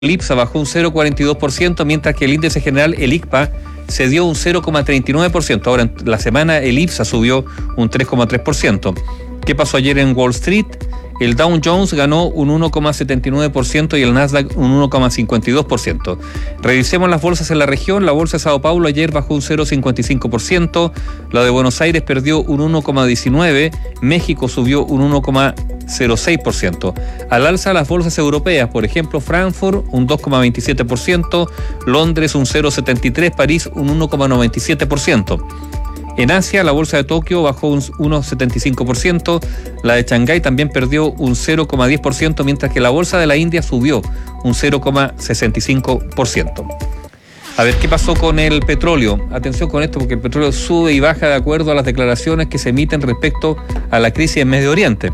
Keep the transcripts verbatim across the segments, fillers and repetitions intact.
el IPSA bajó un cero coma cuarenta y dos por ciento, mientras que el índice general, el I C P A, se dio un cero coma treinta y nueve por ciento. Ahora, en la semana, el IPSA subió un tres coma tres por ciento. ¿Qué pasó ayer en Wall Street? El Dow Jones ganó un uno coma setenta y nueve por ciento y el Nasdaq un uno coma cincuenta y dos por ciento. Revisemos las bolsas en la región. La bolsa de Sao Paulo ayer bajó un cero coma cincuenta y cinco por ciento. La de Buenos Aires perdió un uno coma diecinueve por ciento. México subió un uno coma cero seis por ciento. Al alza las bolsas europeas, por ejemplo, Frankfurt un dos coma veintisiete por ciento, Londres un cero coma setenta y tres por ciento, París un uno coma noventa y siete por ciento. En Asia, la bolsa de Tokio bajó un uno coma setenta y cinco por ciento, la de Shanghái también perdió un cero coma diez por ciento, mientras que la bolsa de la India subió un cero coma sesenta y cinco por ciento. A ver, ¿qué pasó con el petróleo? Atención con esto, porque el petróleo sube y baja de acuerdo a las declaraciones que se emiten respecto a la crisis en Medio Oriente.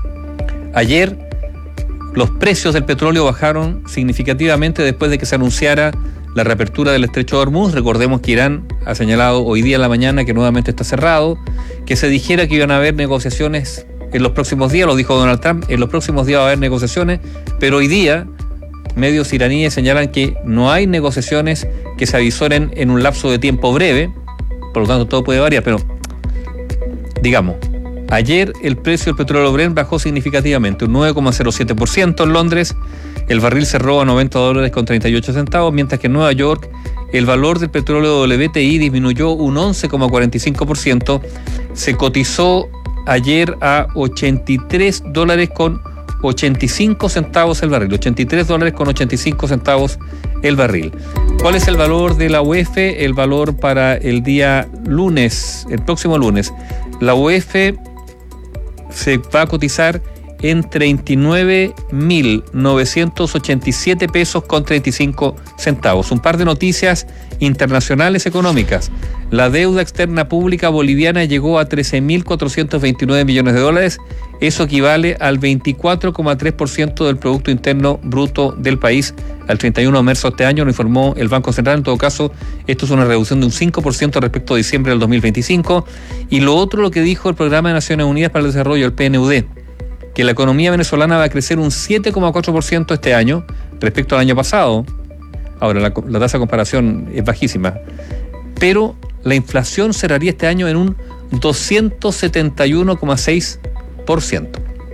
Ayer, los precios del petróleo bajaron significativamente después de que se anunciara la reapertura del Estrecho de Hormuz. Recordemos que Irán ha señalado hoy día en la mañana que nuevamente está cerrado, que se dijera que iban a haber negociaciones en los próximos días, lo dijo Donald Trump, en los próximos días va a haber negociaciones, pero hoy día medios iraníes señalan que no hay negociaciones que se avisoren en un lapso de tiempo breve, por lo tanto todo puede variar, pero digamos, ayer el precio del petróleo Brent bajó significativamente, un nueve coma cero siete por ciento en Londres. El barril cerró a noventa dólares con treinta y ocho centavos, mientras que en Nueva York el valor del petróleo W T I disminuyó un once coma cuarenta y cinco por ciento. Se cotizó ayer a ochenta y tres dólares con ochenta y cinco centavos el barril. ochenta y tres dólares con ochenta y cinco centavos el barril. ¿Cuál es el valor de la U E F? El valor para el día lunes, el próximo lunes. La U E F se va a cotizar en treinta y nueve mil novecientos ochenta y siete pesos con treinta y cinco centavos. Un par de noticias internacionales económicas. La deuda externa pública boliviana llegó a trece mil cuatrocientos veintinueve millones de dólares. Eso equivale al veinticuatro coma tres por ciento del Producto Interno Bruto del país al treinta y uno de marzo de este año, lo informó el Banco Central. En todo caso, esto es una reducción de un cinco por ciento respecto a diciembre del dos mil veinticinco. Y lo otro, lo que dijo el Programa de Naciones Unidas para el Desarrollo, el P N U D, que la economía venezolana va a crecer un siete coma cuatro por ciento este año respecto al año pasado. Ahora, la, la tasa de comparación es bajísima, pero la inflación cerraría este año en un doscientos setenta y uno coma seis por ciento.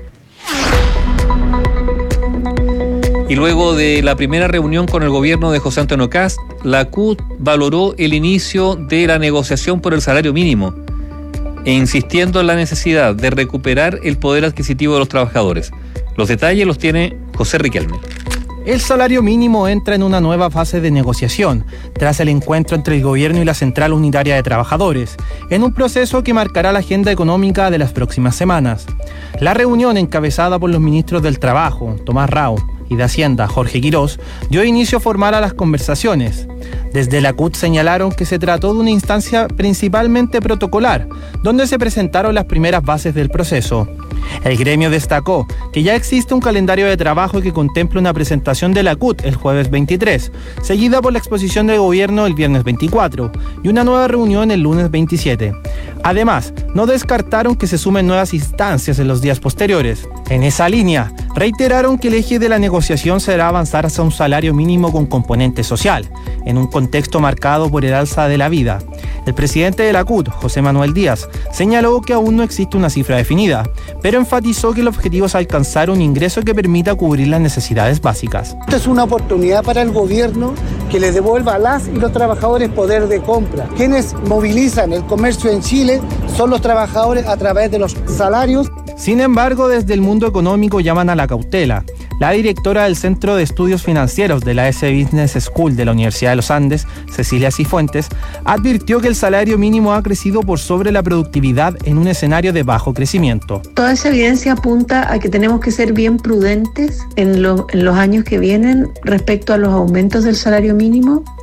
Y luego de la primera reunión con el gobierno de José Antonio Kast, la C U T valoró el inicio de la negociación por el salario mínimo, e insistiendo en la necesidad de recuperar el poder adquisitivo de los trabajadores. Los detalles los tiene José Riquelme. El salario mínimo entra en una nueva fase de negociación, tras el encuentro entre el gobierno y la Central Unitaria de Trabajadores, en un proceso que marcará la agenda económica de las próximas semanas. La reunión, encabezada por los ministros del Trabajo, Tomás Rao, y de Hacienda, Jorge Quirós, dio inicio formal a las conversaciones. Desde la C U T señalaron que se trató de una instancia principalmente protocolar, donde se presentaron las primeras bases del proceso. El gremio destacó que ya existe un calendario de trabajo que contempla una presentación de la C U T el jueves veintitrés, seguida por la exposición del gobierno el viernes veinticuatro y una nueva reunión el lunes veintisiete. Además, no descartaron que se sumen nuevas instancias en los días posteriores. En esa línea, reiteraron que el eje de la negociación será avanzar hacia un salario mínimo con componente social, en un contexto marcado por el alza de la vida. El presidente de la C U T, José Manuel Díaz, señaló que aún no existe una cifra definida, pero enfatizó que el objetivo es alcanzar un ingreso que permita cubrir las necesidades básicas. Esta es una oportunidad para el gobierno que le devuelva a las y los trabajadores poder de compra. Quienes movilizan el comercio en Chile son los trabajadores a través de los salarios. Sin embargo, desde el mundo económico llaman a la cautela. La directora del Centro de Estudios Financieros de la S Business School de la Universidad de los Andes, Cecilia Cifuentes, advirtió que el salario mínimo ha crecido por sobre la productividad en un escenario de bajo crecimiento. Toda esa evidencia apunta a que tenemos que ser bien prudentes en, lo, en los años que vienen respecto a los aumentos del salario mínimo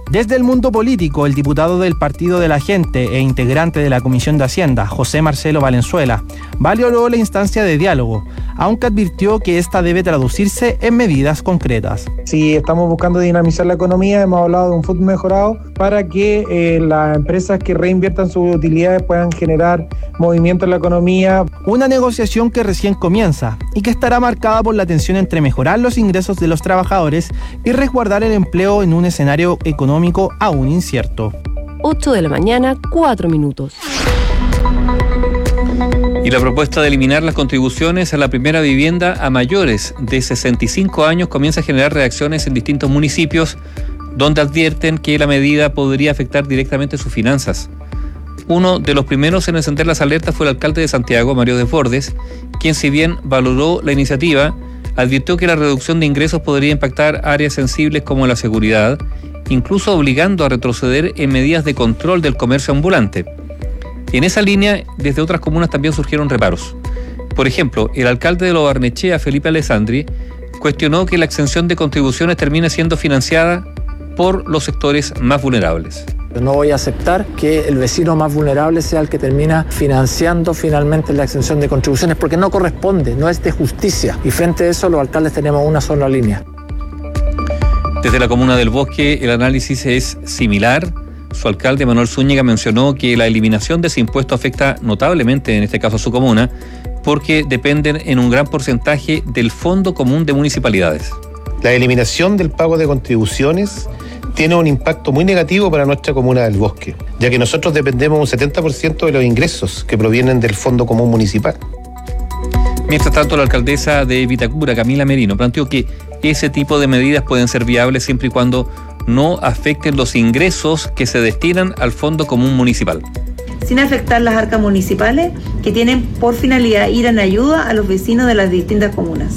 Desde el mundo político, el diputado del Partido de la Gente e integrante de la Comisión de Hacienda, José Marcelo Valenzuela, valoró la instancia de diálogo, aunque advirtió que esta debe traducirse en medidas concretas. Si estamos buscando dinamizar la economía, hemos hablado de un fondo mejorado para que eh, las empresas que reinviertan sus utilidades puedan generar movimiento en la economía. Una negociación que recién comienza y que estará marcada por la tensión entre mejorar los ingresos de los trabajadores y resguardar el empleo en un escenario económico aún incierto. ocho de la mañana, cuatro minutos. Y la propuesta de eliminar las contribuciones a la primera vivienda a mayores de sesenta y cinco años comienza a generar reacciones en distintos municipios, donde advierten que la medida podría afectar directamente sus finanzas. Uno de los primeros en encender las alertas fue el alcalde de Santiago, Mario Desbordes, quien, si bien valoró la iniciativa, advirtió que la reducción de ingresos podría impactar áreas sensibles como la seguridad, incluso obligando a retroceder en medidas de control del comercio ambulante. En esa línea, desde otras comunas también surgieron reparos. Por ejemplo, el alcalde de Lo Barnechea, Felipe Alessandri, cuestionó que la exención de contribuciones termine siendo financiada por los sectores más vulnerables. No voy a aceptar que el vecino más vulnerable sea el que termina financiando finalmente la exención de contribuciones, porque no corresponde, no es de justicia. Y frente a eso, los alcaldes tenemos una sola línea. Desde la comuna del Bosque, el análisis es similar. Su alcalde, Manuel Zúñiga, mencionó que la eliminación de ese impuesto afecta notablemente, en este caso a su comuna, porque dependen en un gran porcentaje del Fondo Común de Municipalidades. La eliminación del pago de contribuciones tiene un impacto muy negativo para nuestra comuna del Bosque, ya que nosotros dependemos un setenta por ciento de los ingresos que provienen del Fondo Común Municipal. Mientras tanto, la alcaldesa de Vitacura, Camila Merino, planteó que ese tipo de medidas pueden ser viables siempre y cuando no afecten los ingresos que se destinan al Fondo Común Municipal, sin afectar las arcas municipales que tienen por finalidad ir en ayuda a los vecinos de las distintas comunas.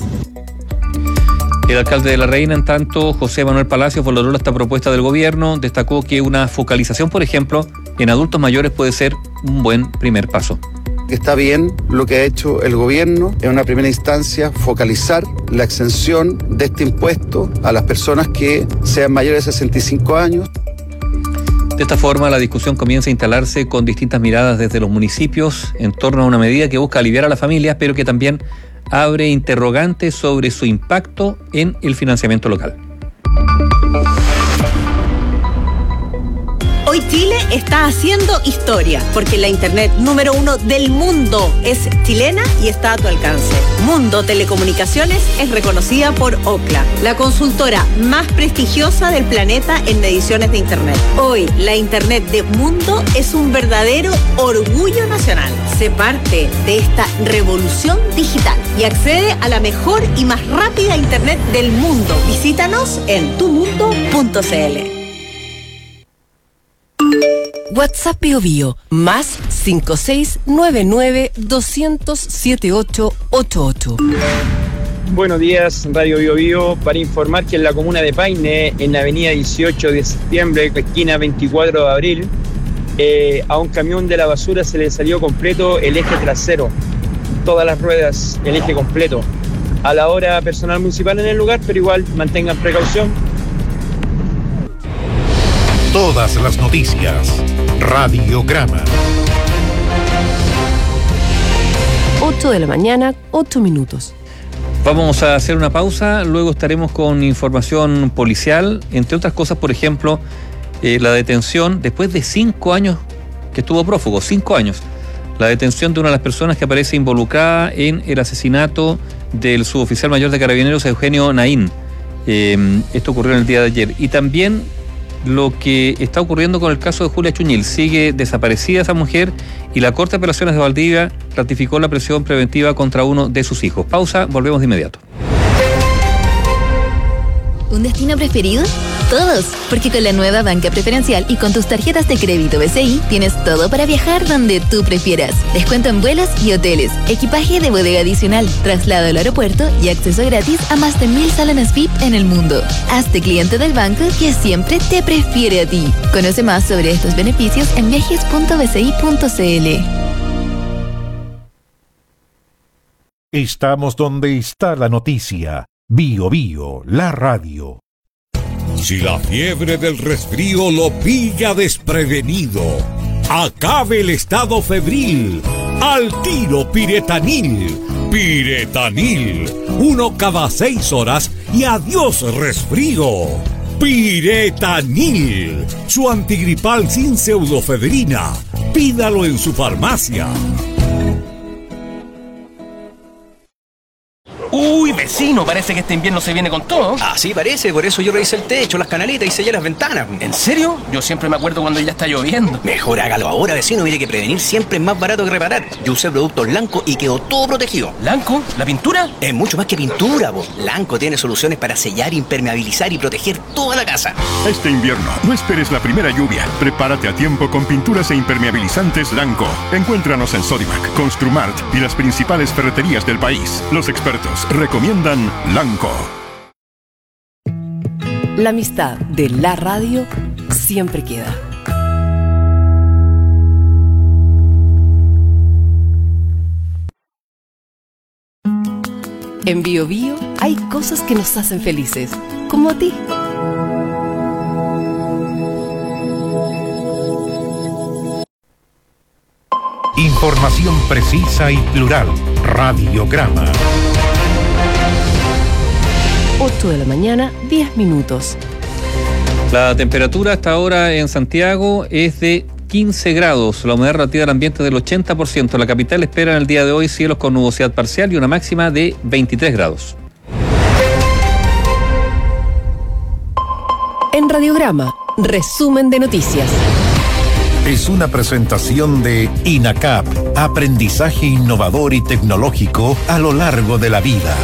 El alcalde de La Reina, en tanto, José Manuel Palacios, valoró esta propuesta del gobierno, destacó que una focalización, por ejemplo, en adultos mayores puede ser un buen primer paso. Está bien lo que ha hecho el gobierno, en una primera instancia, focalizar la exención de este impuesto a las personas que sean mayores de sesenta y cinco años. De esta forma, la discusión comienza a instalarse con distintas miradas desde los municipios en torno a una medida que busca aliviar a las familias, pero que también abre interrogantes sobre su impacto en el financiamiento local. Hoy Chile está haciendo historia, porque la internet número uno del mundo es chilena y está a tu alcance. Mundo Telecomunicaciones es reconocida por Ookla, la consultora más prestigiosa del planeta en mediciones de internet. Hoy, la internet de Mundo es un verdadero orgullo nacional. Sé parte de esta revolución digital y accede a la mejor y más rápida internet del mundo. Visítanos en tu mundo punto c l. WhatsApp Bio Bio, más cinco seis nueve nueve dos cero cero siete ocho ocho ocho. Buenos días, Radio Bio Bio, para informar que en la comuna de Paine, en la avenida dieciocho de septiembre, esquina veinticuatro de abril, eh, a un camión de la basura se le salió completo el eje trasero, todas las ruedas, el eje completo. A la hora personal municipal en el lugar, pero igual mantengan precaución. Todas las noticias. Radiograma. ocho de la mañana, ocho minutos. Vamos a hacer una pausa, luego estaremos con información policial, entre otras cosas, por ejemplo, eh, la detención, después de cinco años que estuvo prófugo, cinco años, la detención de una de las personas que aparece involucrada en el asesinato del suboficial mayor de Carabineros, Eugenio Naín. Eh, esto ocurrió en el día de ayer. Y también lo que está ocurriendo con el caso de Julia Chuñil. Sigue desaparecida esa mujer y la Corte de Apelaciones de Valdivia ratificó la prisión preventiva contra uno de sus hijos. Pausa, volvemos de inmediato. ¿Un destino preferido? Todos, porque con la nueva banca preferencial y con tus tarjetas de crédito B C I tienes todo para viajar donde tú prefieras. Descuento en vuelos y hoteles, equipaje de bodega adicional, traslado al aeropuerto y acceso gratis a más de mil salones V I P en el mundo. Hazte cliente del banco que siempre te prefiere a ti. Conoce más sobre estos beneficios en viajes punto b c i punto c l. Estamos donde está la noticia. Bio Bio, la radio. Si la fiebre del resfrío lo pilla desprevenido, acabe el estado febril. Al tiro Piretanil. Piretanil. Uno cada seis horas y adiós resfrío. Piretanil. Su antigripal sin pseudofedrina. Pídalo en su farmacia. Uy, vecino, parece que este invierno se viene con todo. Ah, sí, parece. Por eso yo revisé el techo, las canaletas y sellé las ventanas. ¿En serio? Yo siempre me acuerdo cuando ya está lloviendo. Mejor hágalo ahora, vecino. Mire que prevenir siempre es más barato que reparar. Yo usé productos Lanco y quedó todo protegido. ¿Lanco? ¿La pintura? Es mucho más que pintura, po. Lanco tiene soluciones para sellar, impermeabilizar y proteger toda la casa. Este invierno, no esperes la primera lluvia. Prepárate a tiempo con pinturas e impermeabilizantes Lanco. Encuéntranos en Sodimac, Construmart y las principales ferreterías del país. Los expertos recomiendan Lanco. La amistad de la radio siempre queda. En Bio Bio hay cosas que nos hacen felices, como a ti. Información precisa y plural. Radiograma. ocho de la mañana, diez minutos. La temperatura hasta ahora en Santiago es de quince grados. La humedad relativa del ambiente del ochenta por ciento. La capital espera en el día de hoy cielos con nubosidad parcial y una máxima de veintitrés grados. En Radiograma, resumen de noticias. Es una presentación de INACAP, aprendizaje innovador y tecnológico a lo largo de la vida.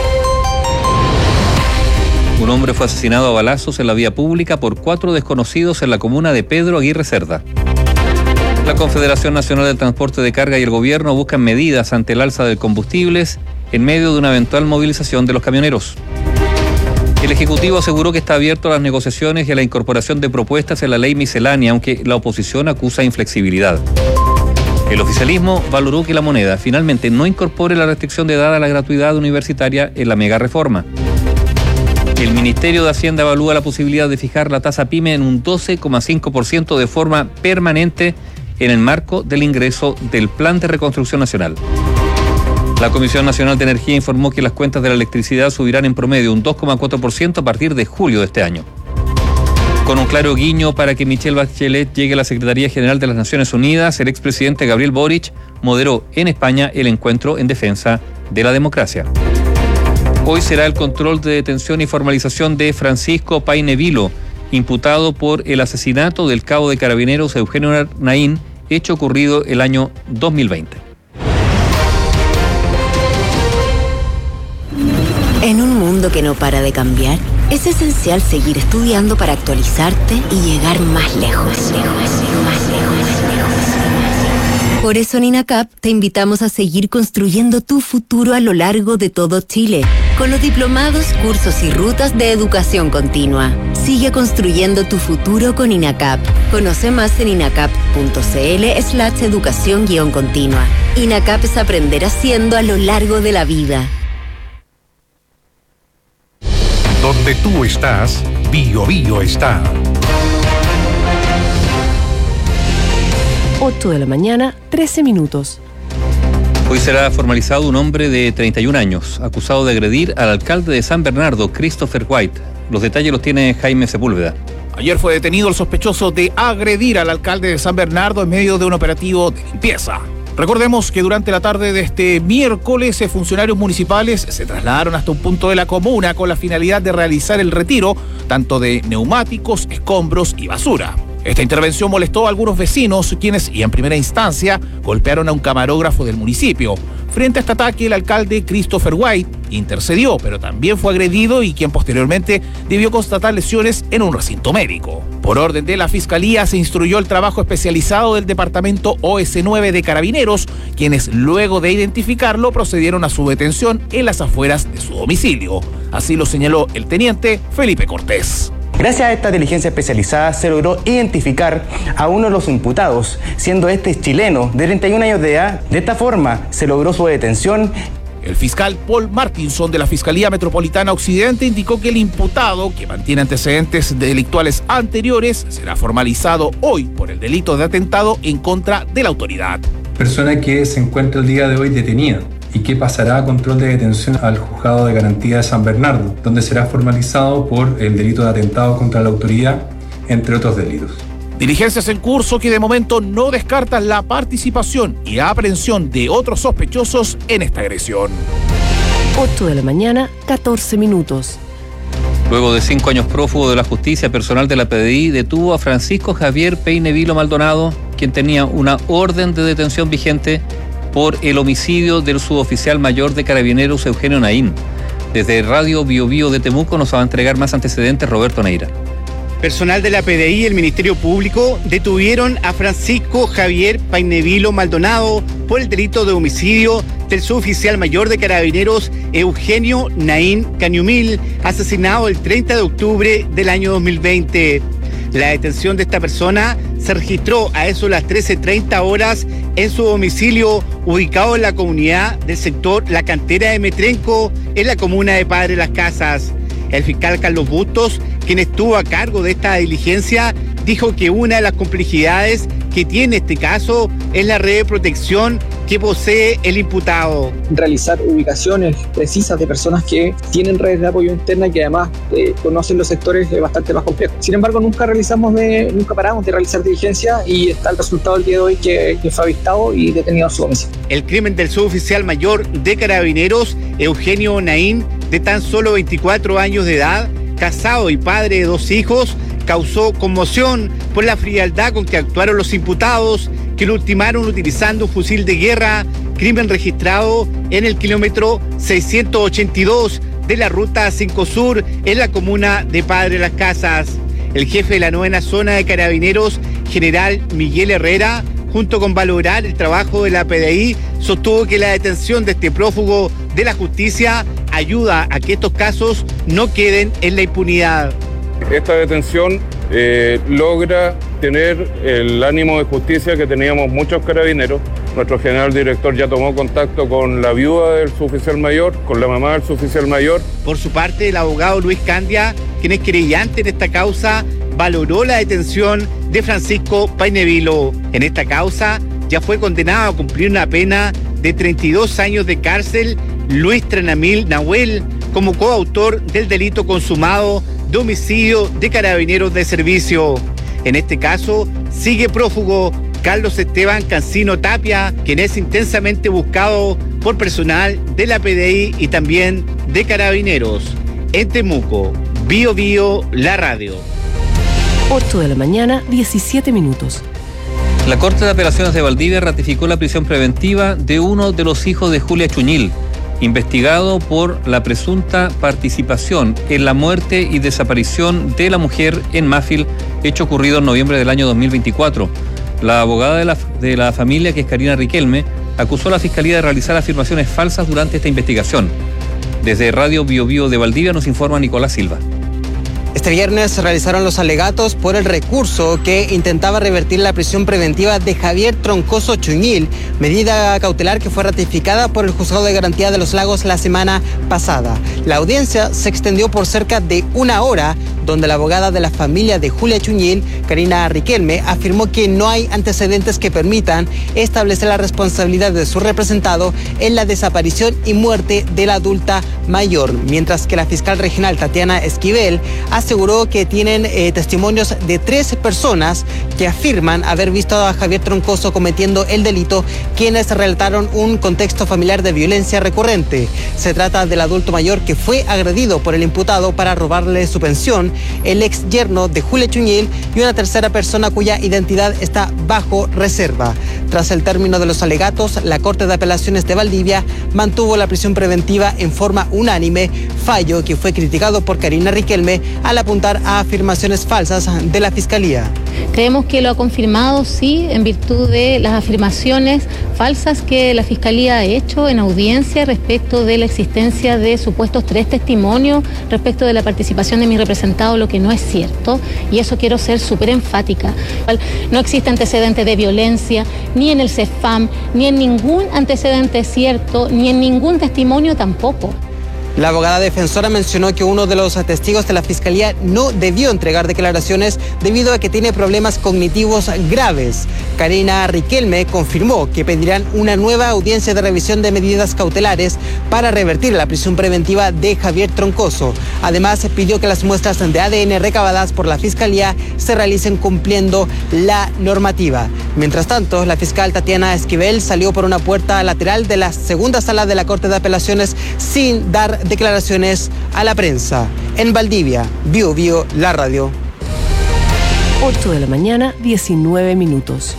Un hombre fue asesinado a balazos en la vía pública por cuatro desconocidos en la comuna de Pedro Aguirre Cerda. La Confederación Nacional del Transporte de Carga y el gobierno buscan medidas ante el alza de combustibles en medio de una eventual movilización de los camioneros. El Ejecutivo aseguró que está abierto a las negociaciones y a la incorporación de propuestas en la ley miscelánea, aunque la oposición acusa inflexibilidad. El oficialismo valoró que la moneda finalmente no incorpore la restricción de edad a la gratuidad universitaria en la mega reforma. El Ministerio de Hacienda evalúa la posibilidad de fijar la tasa PYME en un doce coma cinco por ciento de forma permanente en el marco del ingreso del Plan de Reconstrucción Nacional. La Comisión Nacional de Energía informó que las cuentas de la electricidad subirán en promedio un dos coma cuatro por ciento a partir de julio de este año. Con un claro guiño para que Michelle Bachelet llegue a la Secretaría General de las Naciones Unidas, el expresidente Gabriel Boric moderó en España el encuentro en defensa de la democracia. Hoy será el control de detención y formalización de Francisco Paine Vilo, imputado por el asesinato del cabo de Carabineros Eugenio Naín, hecho ocurrido el año dos mil veinte. En un mundo que no para de cambiar, es esencial seguir estudiando para actualizarte y llegar más lejos, lejos, más lejos, lejos. Por eso en INACAP te invitamos a seguir construyendo tu futuro a lo largo de todo Chile, con los diplomados, cursos y rutas de educación continua. Sigue construyendo tu futuro con INACAP. Conoce más en inacap.cl slash educación guión continua. INACAP es aprender haciendo a lo largo de la vida. Donde tú estás, Bio Bio está. ocho de la mañana, trece minutos. Hoy será formalizado un hombre de treinta y un años, acusado de agredir al alcalde de San Bernardo, Christopher White. Los detalles los tiene Jaime Sepúlveda. Ayer fue detenido el sospechoso de agredir al alcalde de San Bernardo en medio de un operativo de limpieza. Recordemos que durante la tarde de este miércoles, funcionarios municipales se trasladaron hasta un punto de la comuna con la finalidad de realizar el retiro tanto de neumáticos, escombros y basura. Esta intervención molestó a algunos vecinos, quienes, y en primera instancia, golpearon a un camarógrafo del municipio. Frente a este ataque, el alcalde Christopher White intercedió, pero también fue agredido y quien posteriormente debió constatar lesiones en un recinto médico. Por orden de la Fiscalía, se instruyó el trabajo especializado del Departamento O S nueve de Carabineros, quienes, luego de identificarlo, procedieron a su detención en las afueras de su domicilio. Así lo señaló el teniente Felipe Cortés. Gracias a esta diligencia especializada se logró identificar a uno de los imputados, siendo este chileno de treinta y un años de edad. De esta forma se logró su detención El fiscal Paul Martinson de la Fiscalía Metropolitana Occidente indicó que el imputado, que mantiene antecedentes delictuales anteriores, será formalizado hoy por el delito de atentado en contra de la autoridad. Persona que se encuentra el día de hoy detenida y que pasará a control de detención al Juzgado de Garantía de San Bernardo, donde será formalizado por el delito de atentado contra la autoridad, entre otros delitos. Diligencias en curso que de momento no descartan la participación y aprehensión de otros sospechosos en esta agresión. ocho de la mañana, catorce minutos. Luego de cinco años prófugo de la justicia, personal de la P D I detuvo a Francisco Javier Peine Vilo Maldonado, quien tenía una orden de detención vigente por el homicidio del suboficial mayor de Carabineros Eugenio Naín. Desde Radio Bio Bio de Temuco nos va a entregar más antecedentes Roberto Neira. Personal de la P D I y el Ministerio Público detuvieron a Francisco Javier Peine Vilo Maldonado por el delito de homicidio del suboficial mayor de Carabineros Eugenio Naín Cañumil, asesinado el treinta de octubre del año dos mil veinte. La detención de esta persona se registró a eso de las trece treinta horas en su domicilio ubicado en la comunidad del sector La Cantera de Metrenco, en la comuna de Padre Las Casas. El fiscal Carlos Bustos, quien estuvo a cargo de esta diligencia, dijo que una de las complejidades que tiene este caso es la red de protección que posee el imputado. Realizar ubicaciones precisas de personas que tienen redes de apoyo interna y que además eh, conocen los sectores eh, bastante más complejos. Sin embargo, nunca realizamos de, nunca paramos de realizar diligencias y está el resultado del día de hoy que, que fue avistado y detenido en su domicilio. El crimen del suboficial mayor de Carabineros, Eugenio Naín, de tan solo veinticuatro años de edad, casado y padre de dos hijos, causó conmoción por la frialdad con que actuaron los imputados, que lo ultimaron utilizando un fusil de guerra, crimen registrado en el kilómetro seiscientos ochenta y dos de la ruta cinco Sur, en la comuna de Padre Las Casas. El jefe de la novena zona de Carabineros, general Miguel Herrera, junto con valorar el trabajo de la P D I, sostuvo que la detención de este prófugo de la justicia ayuda a que estos casos no queden en la impunidad. Esta detención eh, logra tener el ánimo de justicia que teníamos muchos carabineros. Nuestro general director ya tomó contacto con la viuda del suboficial mayor, con la mamá del suboficial mayor. Por su parte, el abogado Luis Candia, quien es querellante en esta causa, valoró la detención de Francisco Peine Vilo. En esta causa ya fue condenado a cumplir una pena de treinta y dos años de cárcel Luis Tranamil Nahuel como coautor del delito consumado de homicidio de carabineros de servicio. En este caso, sigue prófugo Carlos Esteban Cancino Tapia, quien es intensamente buscado por personal de la P D I y también de Carabineros. En Temuco, Bio Bio, la radio. ocho de la mañana, diecisiete minutos. La Corte de Apelaciones de Valdivia ratificó la prisión preventiva de uno de los hijos de Julia Chuñil, investigado por la presunta participación en la muerte y desaparición de la mujer en Mafil, hecho ocurrido en noviembre del año dos mil veinticuatro. La abogada de la, de la familia, que es Karina Riquelme, acusó a la Fiscalía de realizar afirmaciones falsas durante esta investigación. Desde Radio Bio Bio de Valdivia nos informa Nicolás Silva. Este viernes se realizaron los alegatos por el recurso que intentaba revertir la prisión preventiva de Javier Troncoso Chuñil, medida cautelar que fue ratificada por el Juzgado de Garantía de los Lagos la semana pasada. La audiencia se extendió por cerca de una hora, donde la abogada de la familia de Julia Chuñil, Karina Riquelme, afirmó que no hay antecedentes que permitan establecer la responsabilidad de su representado en la desaparición y muerte de la adulta mayor, mientras que la fiscal regional Tatiana Esquivel aseguró que tienen eh, testimonios de tres personas que afirman haber visto a Javier Troncoso cometiendo el delito, quienes relataron un contexto familiar de violencia recurrente. Se trata del adulto mayor que fue agredido por el imputado para robarle su pensión, el ex yerno de Julia Chuñil y una tercera persona cuya identidad está bajo reserva. Tras el término de los alegatos, la Corte de Apelaciones de Valdivia mantuvo la prisión preventiva en forma unánime, fallo que fue criticado por Karina Riquelme al apuntar a afirmaciones falsas de la Fiscalía. Creemos que lo ha confirmado, sí, en virtud de las afirmaciones falsas que la Fiscalía ha hecho en audiencia respecto de la existencia de supuestos tres testimonios respecto de la participación de mi representado, lo que no es cierto, y eso quiero ser súper enfática. No existe antecedente de violencia, ni en el CEFAM, ni en ningún antecedente cierto, ni en ningún testimonio tampoco. La abogada defensora mencionó que uno de los testigos de la Fiscalía no debió entregar declaraciones debido a que tiene problemas cognitivos graves. Karina Riquelme confirmó que pedirán una nueva audiencia de revisión de medidas cautelares para revertir la prisión preventiva de Javier Troncoso. Además, pidió que las muestras de A D N recabadas por la Fiscalía se realicen cumpliendo la normativa. Mientras tanto, la fiscal Tatiana Esquivel salió por una puerta lateral de la segunda sala de la Corte de Apelaciones sin dar declaraciones a la prensa. En Valdivia, Bio Bio, la radio. ocho de la mañana, diecinueve minutos.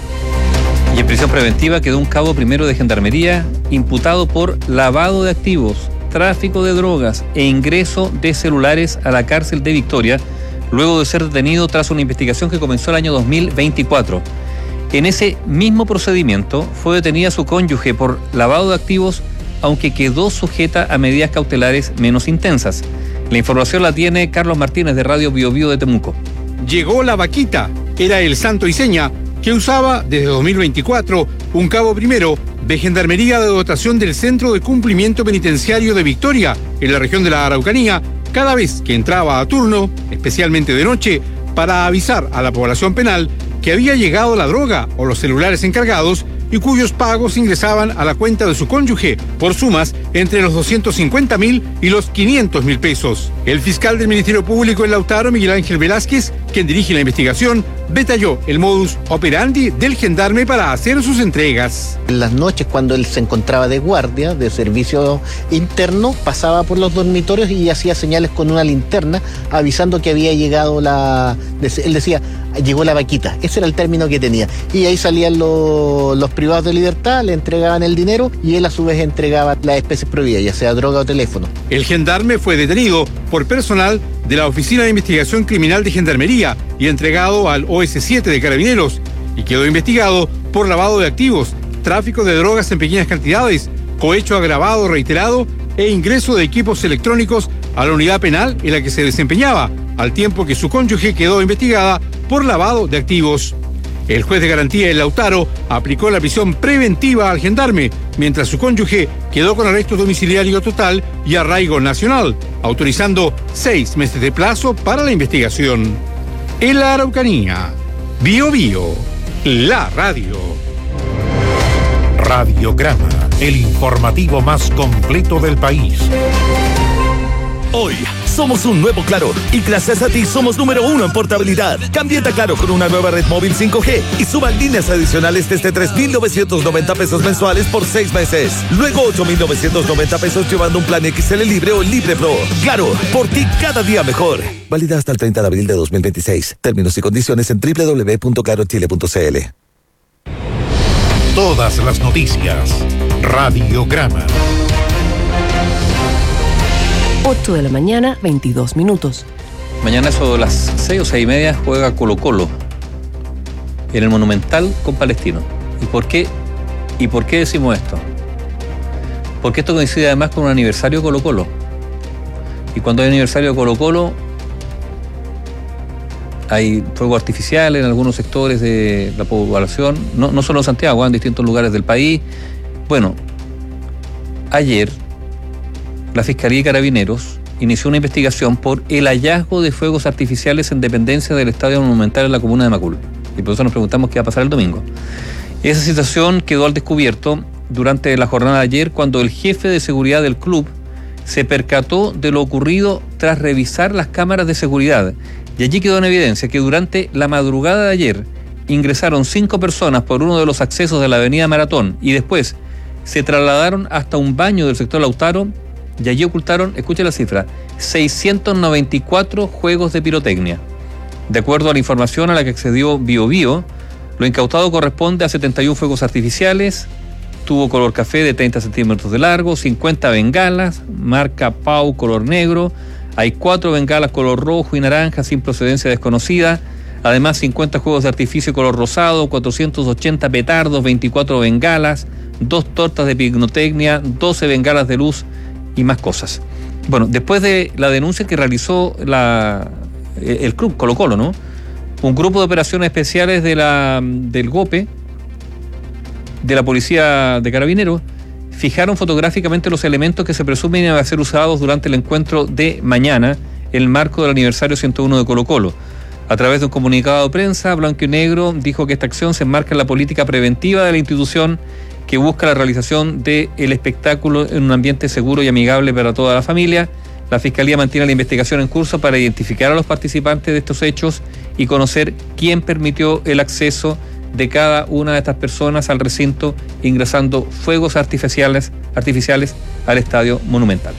Y en prisión preventiva quedó un cabo primero de Gendarmería imputado por lavado de activos, tráfico de drogas e ingreso de celulares a la cárcel de Victoria, luego de ser detenido tras una investigación que comenzó el año dos mil veinticuatro. En ese mismo procedimiento fue detenida su cónyuge por lavado de activos, aunque quedó sujeta a medidas cautelares menos intensas. La información la tiene Carlos Martínez de Radio Bio Bio de Temuco. Llegó la vaquita, era el santo y seña que usaba desde dos mil veinticuatro un cabo primero de Gendarmería de dotación del Centro de Cumplimiento Penitenciario de Victoria, en la región de la Araucanía, cada vez que entraba a turno, especialmente de noche, para avisar a la población penal que había llegado la droga o los celulares encargados y cuyos pagos ingresaban a la cuenta de su cónyuge por sumas entre los doscientos cincuenta mil y los quinientos mil pesos. El fiscal del Ministerio Público en Lautaro, Miguel Ángel Velázquez, quien dirige la investigación, detalló el modus operandi del gendarme para hacer sus entregas. En las noches, cuando él se encontraba de guardia, de servicio interno, pasaba por los dormitorios y hacía señales con una linterna avisando que había llegado la... Él decía, llegó la vaquita, ese era el término que tenía. Y ahí salían los, los privados de libertad, le entregaban el dinero y él a su vez entregaba las especies prohibidas, ya sea droga o teléfono. El gendarme fue detenido por personal de la Oficina de Investigación Criminal de Gendarmería y entregado al O S siete de Carabineros, y quedó investigado por lavado de activos, tráfico de drogas en pequeñas cantidades, cohecho agravado reiterado e ingreso de equipos electrónicos a la unidad penal en la que se desempeñaba, al tiempo que su cónyuge quedó investigada por lavado de activos. El juez de garantía de Lautaro aplicó la prisión preventiva al gendarme, mientras su cónyuge quedó con arresto domiciliario total y arraigo nacional, autorizando seis meses de plazo para la investigación. En la Araucanía, Bio Bio, la radio. Radiograma, el informativo más completo del país. Hoy somos un nuevo Claro y gracias a ti somos número uno en portabilidad. Cámbiate a Claro con una nueva red móvil cinco G y suban líneas adicionales desde tres mil novecientos noventa pesos mensuales por seis meses. Luego ocho mil novecientos noventa pesos llevando un plan X L Libre o Libre Pro. Claro, por ti cada día mejor. Válida hasta el treinta de abril de dos mil veintiséis. Términos y condiciones en doble u doble u doble u punto claro chile punto c l. Todas las noticias. Radiograma. ocho de la mañana, veintidós minutos. Mañana eso de las seis o seis y media juega Colo Colo en el Monumental con Palestino. ¿Y por qué? ¿Y por qué decimos esto? Porque esto coincide además con un aniversario de Colo Colo. Y cuando hay aniversario de Colo Colo hay fuego artificial en algunos sectores de la población, no, no solo en Santiago, en distintos lugares del país. Bueno, ayer la Fiscalía de Carabineros inició una investigación por el hallazgo de fuegos artificiales en dependencia del Estadio Monumental en la comuna de Macul. Y por eso nos preguntamos qué va a pasar el domingo. Esa situación quedó al descubierto durante la jornada de ayer, cuando el jefe de seguridad del club se percató de lo ocurrido tras revisar las cámaras de seguridad. Y allí quedó en evidencia que durante la madrugada de ayer ingresaron cinco personas por uno de los accesos de la avenida Maratón y después se trasladaron hasta un baño del sector Lautaro y allí ocultaron, escuche la cifra, seiscientos noventa y cuatro juegos de pirotecnia. De acuerdo a la información a la que accedió Bio Bio, lo incautado corresponde a setenta y uno fuegos artificiales, tubo color café de treinta centímetros de largo, cincuenta bengalas, marca Pau color negro. Hay cuatro bengalas color rojo y naranja sin procedencia desconocida. Además, cincuenta juegos de artificio color rosado, cuatrocientos ochenta petardos, veinticuatro bengalas, dos tortas de pirotecnia, doce bengalas de luz y más cosas. Bueno, después de la denuncia que realizó la, el club Colo Colo, ¿no? Un grupo de operaciones especiales de la, del GOPE, de la Policía de Carabineros, fijaron fotográficamente los elementos que se presumen iban a ser usados durante el encuentro de mañana, el marco del aniversario ciento uno de Colo Colo. A través de un comunicado de prensa, Blanco y Negro dijo que esta acción se enmarca en la política preventiva de la institución que busca la realización del espectáculo en un ambiente seguro y amigable para toda la familia. La Fiscalía mantiene la investigación en curso para identificar a los participantes de estos hechos y conocer quién permitió el acceso de cada una de estas personas al recinto ingresando fuegos artificiales, artificiales al Estadio Monumental.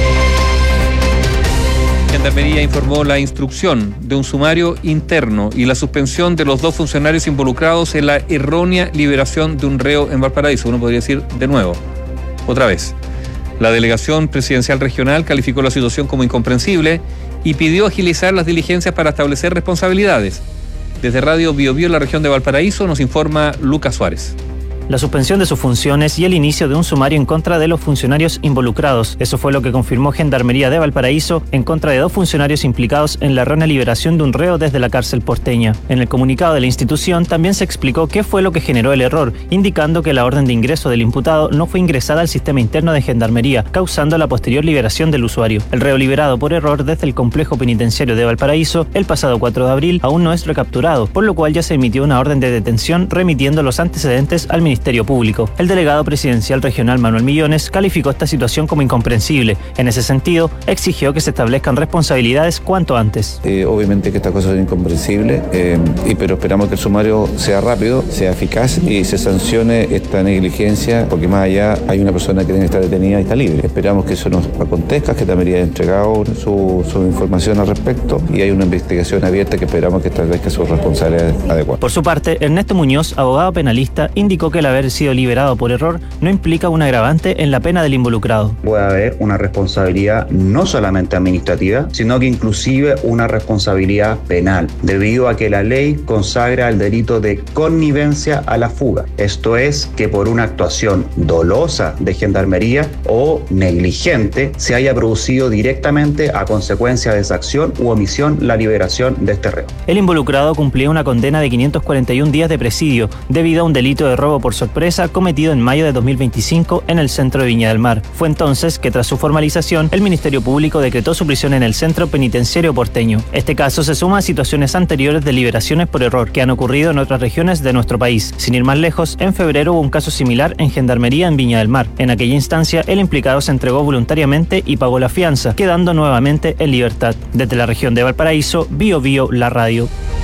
Gendarmería informó la instrucción de un sumario interno y la suspensión de los dos funcionarios involucrados en la errónea liberación de un reo en Valparaíso. Uno podría decir de nuevo, otra vez. La delegación presidencial regional calificó la situación como incomprensible y pidió agilizar las diligencias para establecer responsabilidades. Desde Radio Bio Bio en la región de Valparaíso nos informa Lucas Suárez. La suspensión de sus funciones y el inicio de un sumario en contra de los funcionarios involucrados. Eso fue lo que confirmó Gendarmería de Valparaíso en contra de dos funcionarios implicados en la errónea liberación de un reo desde la cárcel porteña. En el comunicado de la institución también se explicó qué fue lo que generó el error, indicando que la orden de ingreso del imputado no fue ingresada al sistema interno de Gendarmería, causando la posterior liberación del usuario. El reo liberado por error desde el complejo penitenciario de Valparaíso el pasado cuatro de abril aún no es recapturado, por lo cual ya se emitió una orden de detención remitiendo los antecedentes al Ministerio Público. El delegado presidencial regional Manuel Millones calificó esta situación como incomprensible. En ese sentido, exigió que se establezcan responsabilidades cuanto antes. Eh, obviamente que estas cosas son incomprensibles, eh, y, pero esperamos que el sumario sea rápido, sea eficaz y se sancione esta negligencia, porque más allá hay una persona que tiene que estar detenida y está libre. Esperamos que eso nos acontezca, que también haya entregado su, su información al respecto y hay una investigación abierta que esperamos que establezca sus responsabilidades adecuadas. Por su parte, Ernesto Muñoz, abogado penalista, indicó que el haber sido liberado por error no implica un agravante en la pena del involucrado. Puede haber una responsabilidad no solamente administrativa, sino que inclusive una responsabilidad penal, debido a que la ley consagra el delito de connivencia a la fuga. Esto es que por una actuación dolosa de Gendarmería o negligente se haya producido directamente a consecuencia de esa acción u omisión la liberación de este reo. El involucrado cumplía una condena de quinientos cuarenta y un días de presidio debido a un delito de robo por sorpresa cometido en mayo de dos mil veinticinco en el centro de Viña del Mar. Fue entonces que tras su formalización, el Ministerio Público decretó su prisión en el centro penitenciario porteño. Este caso se suma a situaciones anteriores de liberaciones por error que han ocurrido en otras regiones de nuestro país. Sin ir más lejos, en febrero hubo un caso similar en Gendarmería en Viña del Mar. En aquella instancia, el implicado se entregó voluntariamente y pagó la fianza, quedando nuevamente en libertad. Desde la región de Valparaíso, Bio Bio, la radio.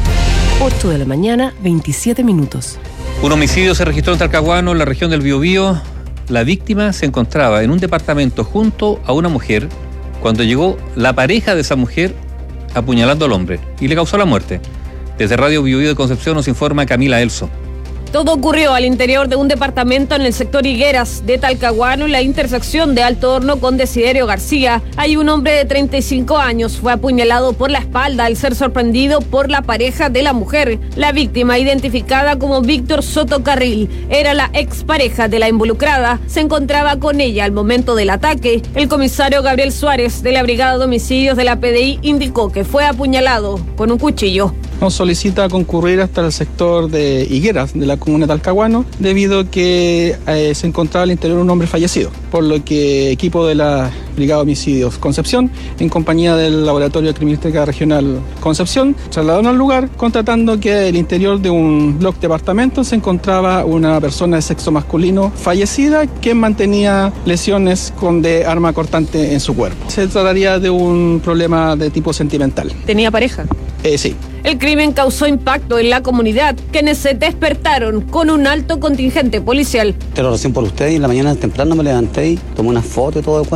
ocho de la mañana, veintisiete minutos. Un homicidio se registró en Talcahuano, en la región del Biobío. La víctima se encontraba en un departamento junto a una mujer cuando llegó la pareja de esa mujer apuñalando al hombre y le causó la muerte. Desde Radio Biobío de Concepción nos informa Camila Elso. Todo ocurrió al interior de un departamento en el sector Higueras de Talcahuano, en la intersección de Alto Horno con Desiderio García. Hay un hombre de treinta y cinco años, fue apuñalado por la espalda al ser sorprendido por la pareja de la mujer. La víctima, identificada como Víctor Soto Carril, era la expareja de la involucrada. Se encontraba con ella al momento del ataque. El comisario Gabriel Suárez, de la Brigada de Homicidios de la P D I, indicó que fue apuñalado con un cuchillo. Nos solicita concurrir hasta el sector de Higueras, de la comuna de Talcahuano, debido a que eh, se encontraba al interior un hombre fallecido, por lo que equipo de la Brigada de Homicidios Concepción, en compañía del Laboratorio de Criminalística Regional Concepción, trasladaron al lugar, constatando que el interior de un bloque de apartamentos se encontraba una persona de sexo masculino fallecida que mantenía lesiones con de arma cortante en su cuerpo. Se trataría de un problema de tipo sentimental. ¿Tenía pareja? Eh, sí. El crimen causó impacto en la comunidad, quienes se despertaron con un alto contingente policial. Te lo recién por usted y en la mañana temprano me levanté y tomé una foto y todo el cuento, porque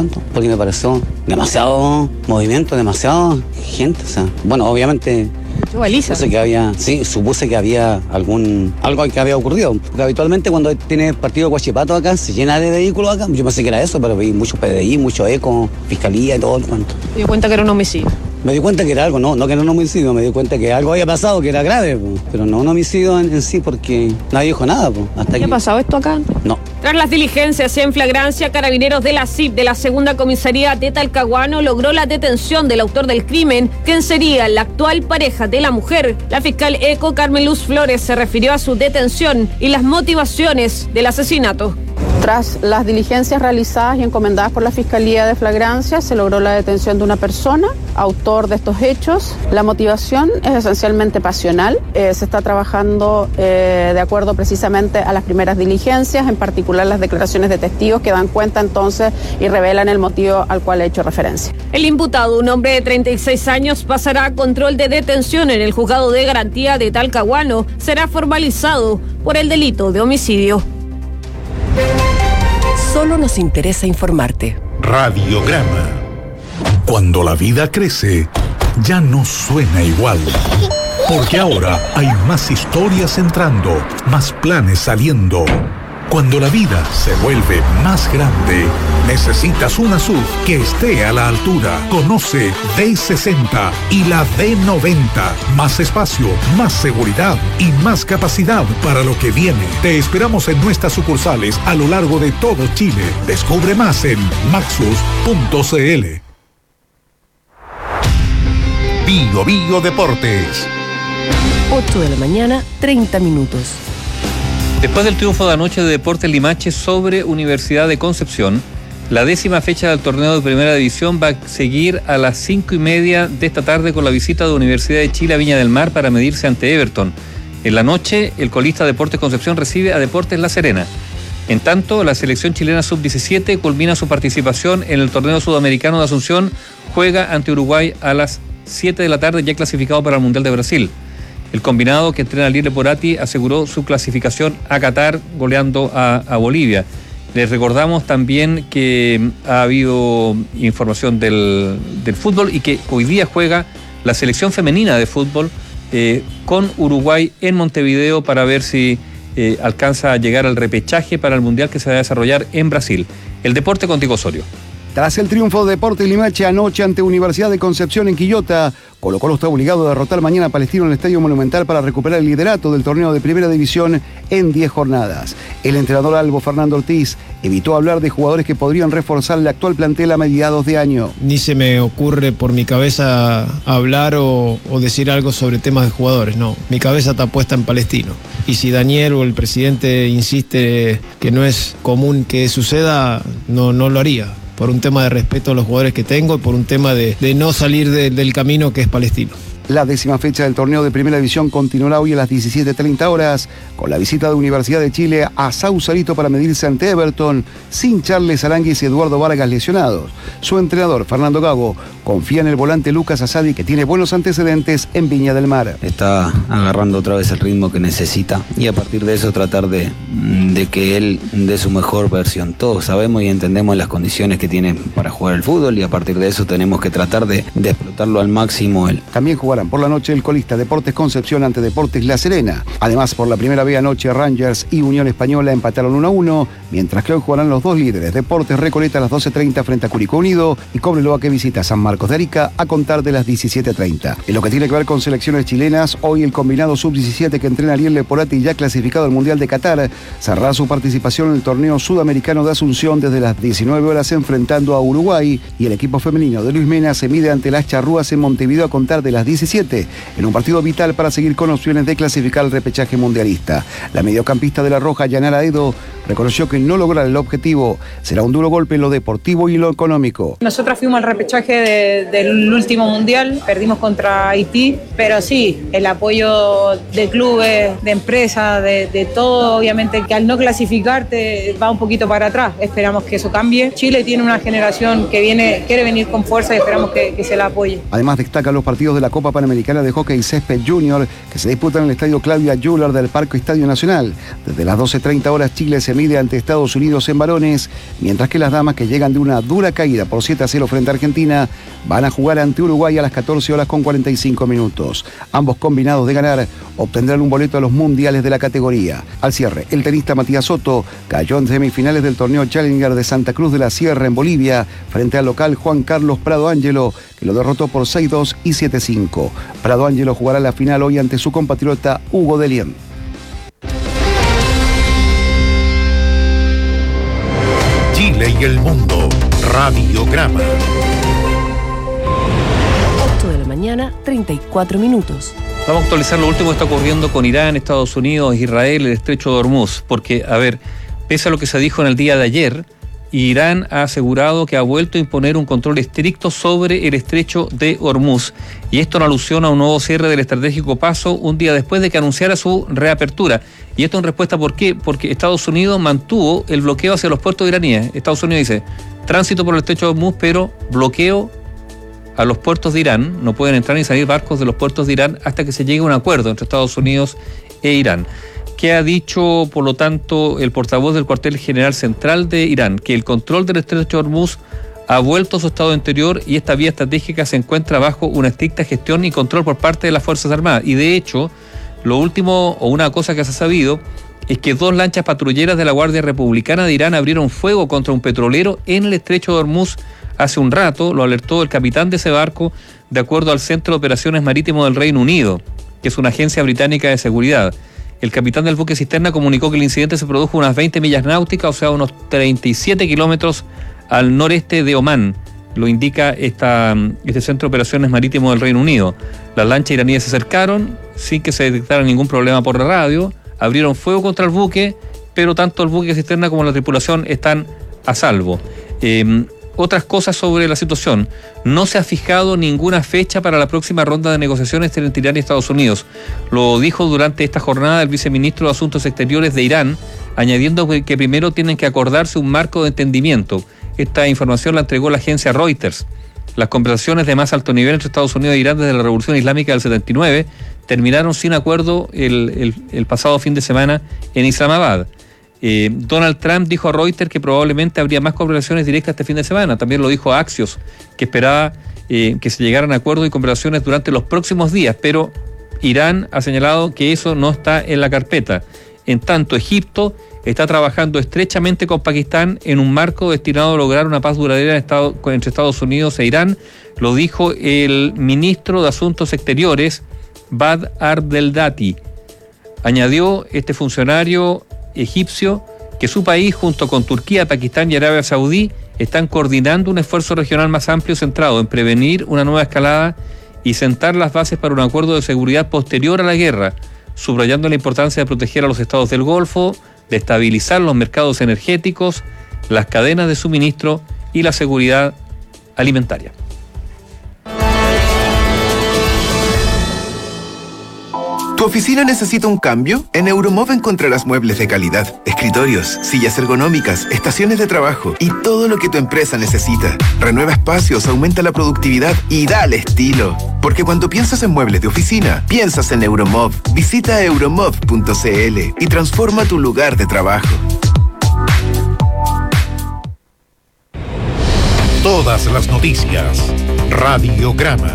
me pareció demasiado movimiento, demasiado gente. O sea, bueno, obviamente... Baliza. Supuse que había, sí, supuse que había algún algo que había ocurrido. Porque habitualmente cuando tiene partido de Huachipato acá, se llena de vehículos acá. Yo pensé que era eso, pero vi mucho P D I, mucho ECO, fiscalía y todo el cuento. Me di cuenta que era un homicidio. Me di cuenta que era algo, no, no que era un homicidio, me di cuenta que algo había pasado, que era grave, po. Pero no un homicidio en, en sí, porque nadie dijo nada. Po. Hasta ¿Qué ha pasado esto acá? No. Tras las diligencias en flagrancia, Carabineros de la C I P de la segunda comisaría de Talcahuano logró la detención del autor del crimen, quien sería la actual pareja de la mujer. La fiscal ECO, Carmen Luz Flores, se refirió a su detención y las motivaciones del asesinato. Tras las diligencias realizadas y encomendadas por la Fiscalía de Flagrancia, se logró la detención de una persona, autor de estos hechos. La motivación es esencialmente pasional. Eh, se está trabajando eh, de acuerdo precisamente a las primeras diligencias, en particular las declaraciones de testigos que dan cuenta entonces y revelan el motivo al cual he hecho referencia. El imputado, un hombre de treinta y seis años, pasará a control de detención en el Juzgado de Garantía de Talcahuano. Será formalizado por el delito de homicidio. Solo nos interesa informarte. Radiograma. Cuando la vida crece, ya no suena igual. Porque ahora hay más historias entrando, más planes saliendo. Cuando la vida se vuelve más grande, necesitas una S U V que esté a la altura. Conoce D sesenta y la D noventa. Más espacio, más seguridad y más capacidad para lo que viene. Te esperamos en nuestras sucursales a lo largo de todo Chile. Descubre más en maxus punto c l. Bio Bio Deportes. ocho de la mañana, treinta minutos. Después del triunfo de anoche de Deportes Limache sobre Universidad de Concepción, la décima fecha del torneo de Primera División va a seguir a las cinco y media de esta tarde con la visita de Universidad de Chile a Viña del Mar para medirse ante Everton. En la noche, el colista Deportes Concepción recibe a Deportes La Serena. En tanto, la selección chilena sub diecisiete culmina su participación en el torneo sudamericano de Asunción, juega ante Uruguay a las siete de la tarde, ya clasificado para el Mundial de Brasil. El combinado que entrena Lille Porati aseguró su clasificación a Qatar goleando a, a Bolivia. Les recordamos también que ha habido información del, del fútbol y que hoy día juega la selección femenina de fútbol eh, con Uruguay en Montevideo para ver si eh, alcanza a llegar al repechaje para el Mundial que se va a desarrollar en Brasil. El deporte contigo, Osorio. Tras el triunfo de Deportes Limache anoche ante Universidad de Concepción en Quillota, Colo Colo está obligado a derrotar mañana a Palestino en el Estadio Monumental para recuperar el liderato del torneo de Primera División en diez jornadas. El entrenador albo Fernando Ortiz evitó hablar de jugadores que podrían reforzar el actual plantel a mediados de año. Ni se me ocurre por mi cabeza hablar o, o decir algo sobre temas de jugadores, no. Mi cabeza está puesta en Palestino. Y si Daniel o el presidente insiste que no es común que suceda, no, no lo haría. Por un tema de respeto a los jugadores que tengo y por un tema de, de no salir de, del camino que es Palestino. La décima fecha del torneo de Primera División continuará hoy a las diecisiete treinta horas con la visita de Universidad de Chile a Sausalito para medirse ante Everton sin Charles Aránguiz y Eduardo Vargas lesionados. Su entrenador, Fernando Gago, confía en el volante Lucas Asadi, que tiene buenos antecedentes en Viña del Mar. Está agarrando otra vez el ritmo que necesita y a partir de eso tratar de, de que él dé su mejor versión. Todos sabemos y entendemos las condiciones que tiene para jugar el fútbol y a partir de eso tenemos que tratar de, de explotarlo al máximo él. También jugarán por la noche el colista Deportes Concepción ante Deportes La Serena. Además, por la primera vez anoche Rangers y Unión Española empataron uno a uno, mientras que hoy jugarán los dos líderes, Deportes Recoleta a las doce treinta frente a Curicó Unido y Cobreloa que visita San Marcos de Arica a contar de las diecisiete treinta. En lo que tiene que ver con selecciones chilenas, hoy el combinado sub diecisiete que entrena Ariel Leporati, ya clasificado al Mundial de Qatar, cerrará su participación en el torneo sudamericano de Asunción desde las diecinueve horas enfrentando a Uruguay, y el equipo femenino de Luis Mena se mide ante las Charrúas en Montevideo a contar de las diecisiete, en un partido vital para seguir con opciones de clasificar al repechaje mundialista. La mediocampista de la Roja, Yanara Edo, reconoció que no lograr el objetivo será un duro golpe en lo deportivo y lo económico. Nosotras fuimos al repechaje de, del último mundial, perdimos contra Haití, pero sí, el apoyo de clubes, de empresas, de, de todo, obviamente que al no clasificarte va un poquito para atrás. Esperamos que eso cambie. Chile tiene una generación que viene, quiere venir con fuerza y esperamos que, que se la apoye. Además destaca los partidos de la Copa Panamericana de Hockey Césped Junior que se disputan en el Estadio Claudia Yuller del Parque Estadio Nacional. Desde las doce treinta horas Chile se líder ante Estados Unidos en varones, mientras que las damas, que llegan de una dura caída por siete a cero frente a Argentina, van a jugar ante Uruguay a las catorce horas con cuarenta y cinco minutos. Ambos, combinados de ganar, obtendrán un boleto a los mundiales de la categoría. Al cierre, el tenista Matías Soto cayó en semifinales del torneo Challenger de Santa Cruz de la Sierra en Bolivia frente al local Juan Carlos Prado Ángelo, que lo derrotó por seis dos y siete cinco. Prado Ángelo jugará la final hoy ante su compatriota Hugo Delien. Chile y el mundo. Radiograma. ocho de la mañana, treinta y cuatro minutos. Vamos a actualizar lo último que está ocurriendo con Irán, Estados Unidos, Israel, el estrecho de Hormuz. Porque, a ver, pese a lo que se dijo en el día de ayer, Irán ha asegurado que ha vuelto a imponer un control estricto sobre el estrecho de Hormuz. Y esto en alusión a un nuevo cierre del estratégico paso un día después de que anunciara su reapertura. Y esto en respuesta, ¿por qué? Porque Estados Unidos mantuvo el bloqueo hacia los puertos iraníes. Estados Unidos dice, tránsito por el estrecho de Hormuz, pero bloqueo a los puertos de Irán. No pueden entrar ni salir barcos de los puertos de Irán hasta que se llegue a un acuerdo entre Estados Unidos e Irán. ¿Qué ha dicho, por lo tanto, el portavoz del cuartel general central de Irán? Que el control del estrecho de Hormuz ha vuelto a su estado anterior y esta vía estratégica se encuentra bajo una estricta gestión y control por parte de las Fuerzas Armadas. Y de hecho, lo último, o una cosa que se ha sabido, es que dos lanchas patrulleras de la Guardia Republicana de Irán abrieron fuego contra un petrolero en el estrecho de Hormuz hace un rato. Lo alertó el capitán de ese barco, de acuerdo al Centro de Operaciones Marítimo del Reino Unido, que es una agencia británica de seguridad. El capitán del buque cisterna comunicó que el incidente se produjo unas veinte millas náuticas, o sea, unos treinta y siete kilómetros al noreste de Omán. Lo indica esta, este Centro de Operaciones Marítimo del Reino Unido. Las lanchas iraníes se acercaron sin que se detectara ningún problema por la radio, abrieron fuego contra el buque, pero tanto el buque cisterna como la tripulación están a salvo. Eh, Otras cosas sobre la situación. No se ha fijado ninguna fecha para la próxima ronda de negociaciones entre Irán y Estados Unidos. Lo dijo durante esta jornada el viceministro de Asuntos Exteriores de Irán, añadiendo que primero tienen que acordarse un marco de entendimiento. Esta información la entregó la agencia Reuters. Las conversaciones de más alto nivel entre Estados Unidos e Irán desde la Revolución Islámica del setenta y nueve terminaron sin acuerdo el, el, el pasado fin de semana en Islamabad. Eh, Donald Trump dijo a Reuters que probablemente habría más conversaciones directas este fin de semana. También lo dijo a Axios, que esperaba eh, que se llegaran a acuerdos y conversaciones durante los próximos días, pero Irán ha señalado que eso no está en la carpeta. En tanto, Egipto está trabajando estrechamente con Pakistán en un marco destinado a lograr una paz duradera en Estado, entre Estados Unidos e Irán. Lo dijo el ministro de Asuntos Exteriores, Badr Abdeldati. Añadió este funcionario egipcio que su país, junto con Turquía, Pakistán y Arabia Saudí, están coordinando un esfuerzo regional más amplio centrado en prevenir una nueva escalada y sentar las bases para un acuerdo de seguridad posterior a la guerra, subrayando la importancia de proteger a los estados del Golfo, de estabilizar los mercados energéticos, las cadenas de suministro y la seguridad alimentaria. ¿Tu oficina necesita un cambio? En Euromove encontrarás muebles de calidad, escritorios, sillas ergonómicas, estaciones de trabajo y todo lo que tu empresa necesita. Renueva espacios, aumenta la productividad y dale estilo. Porque cuando piensas en muebles de oficina, piensas en Euromove. Visita euromove punto c l y transforma tu lugar de trabajo. Todas las noticias. Radiograma.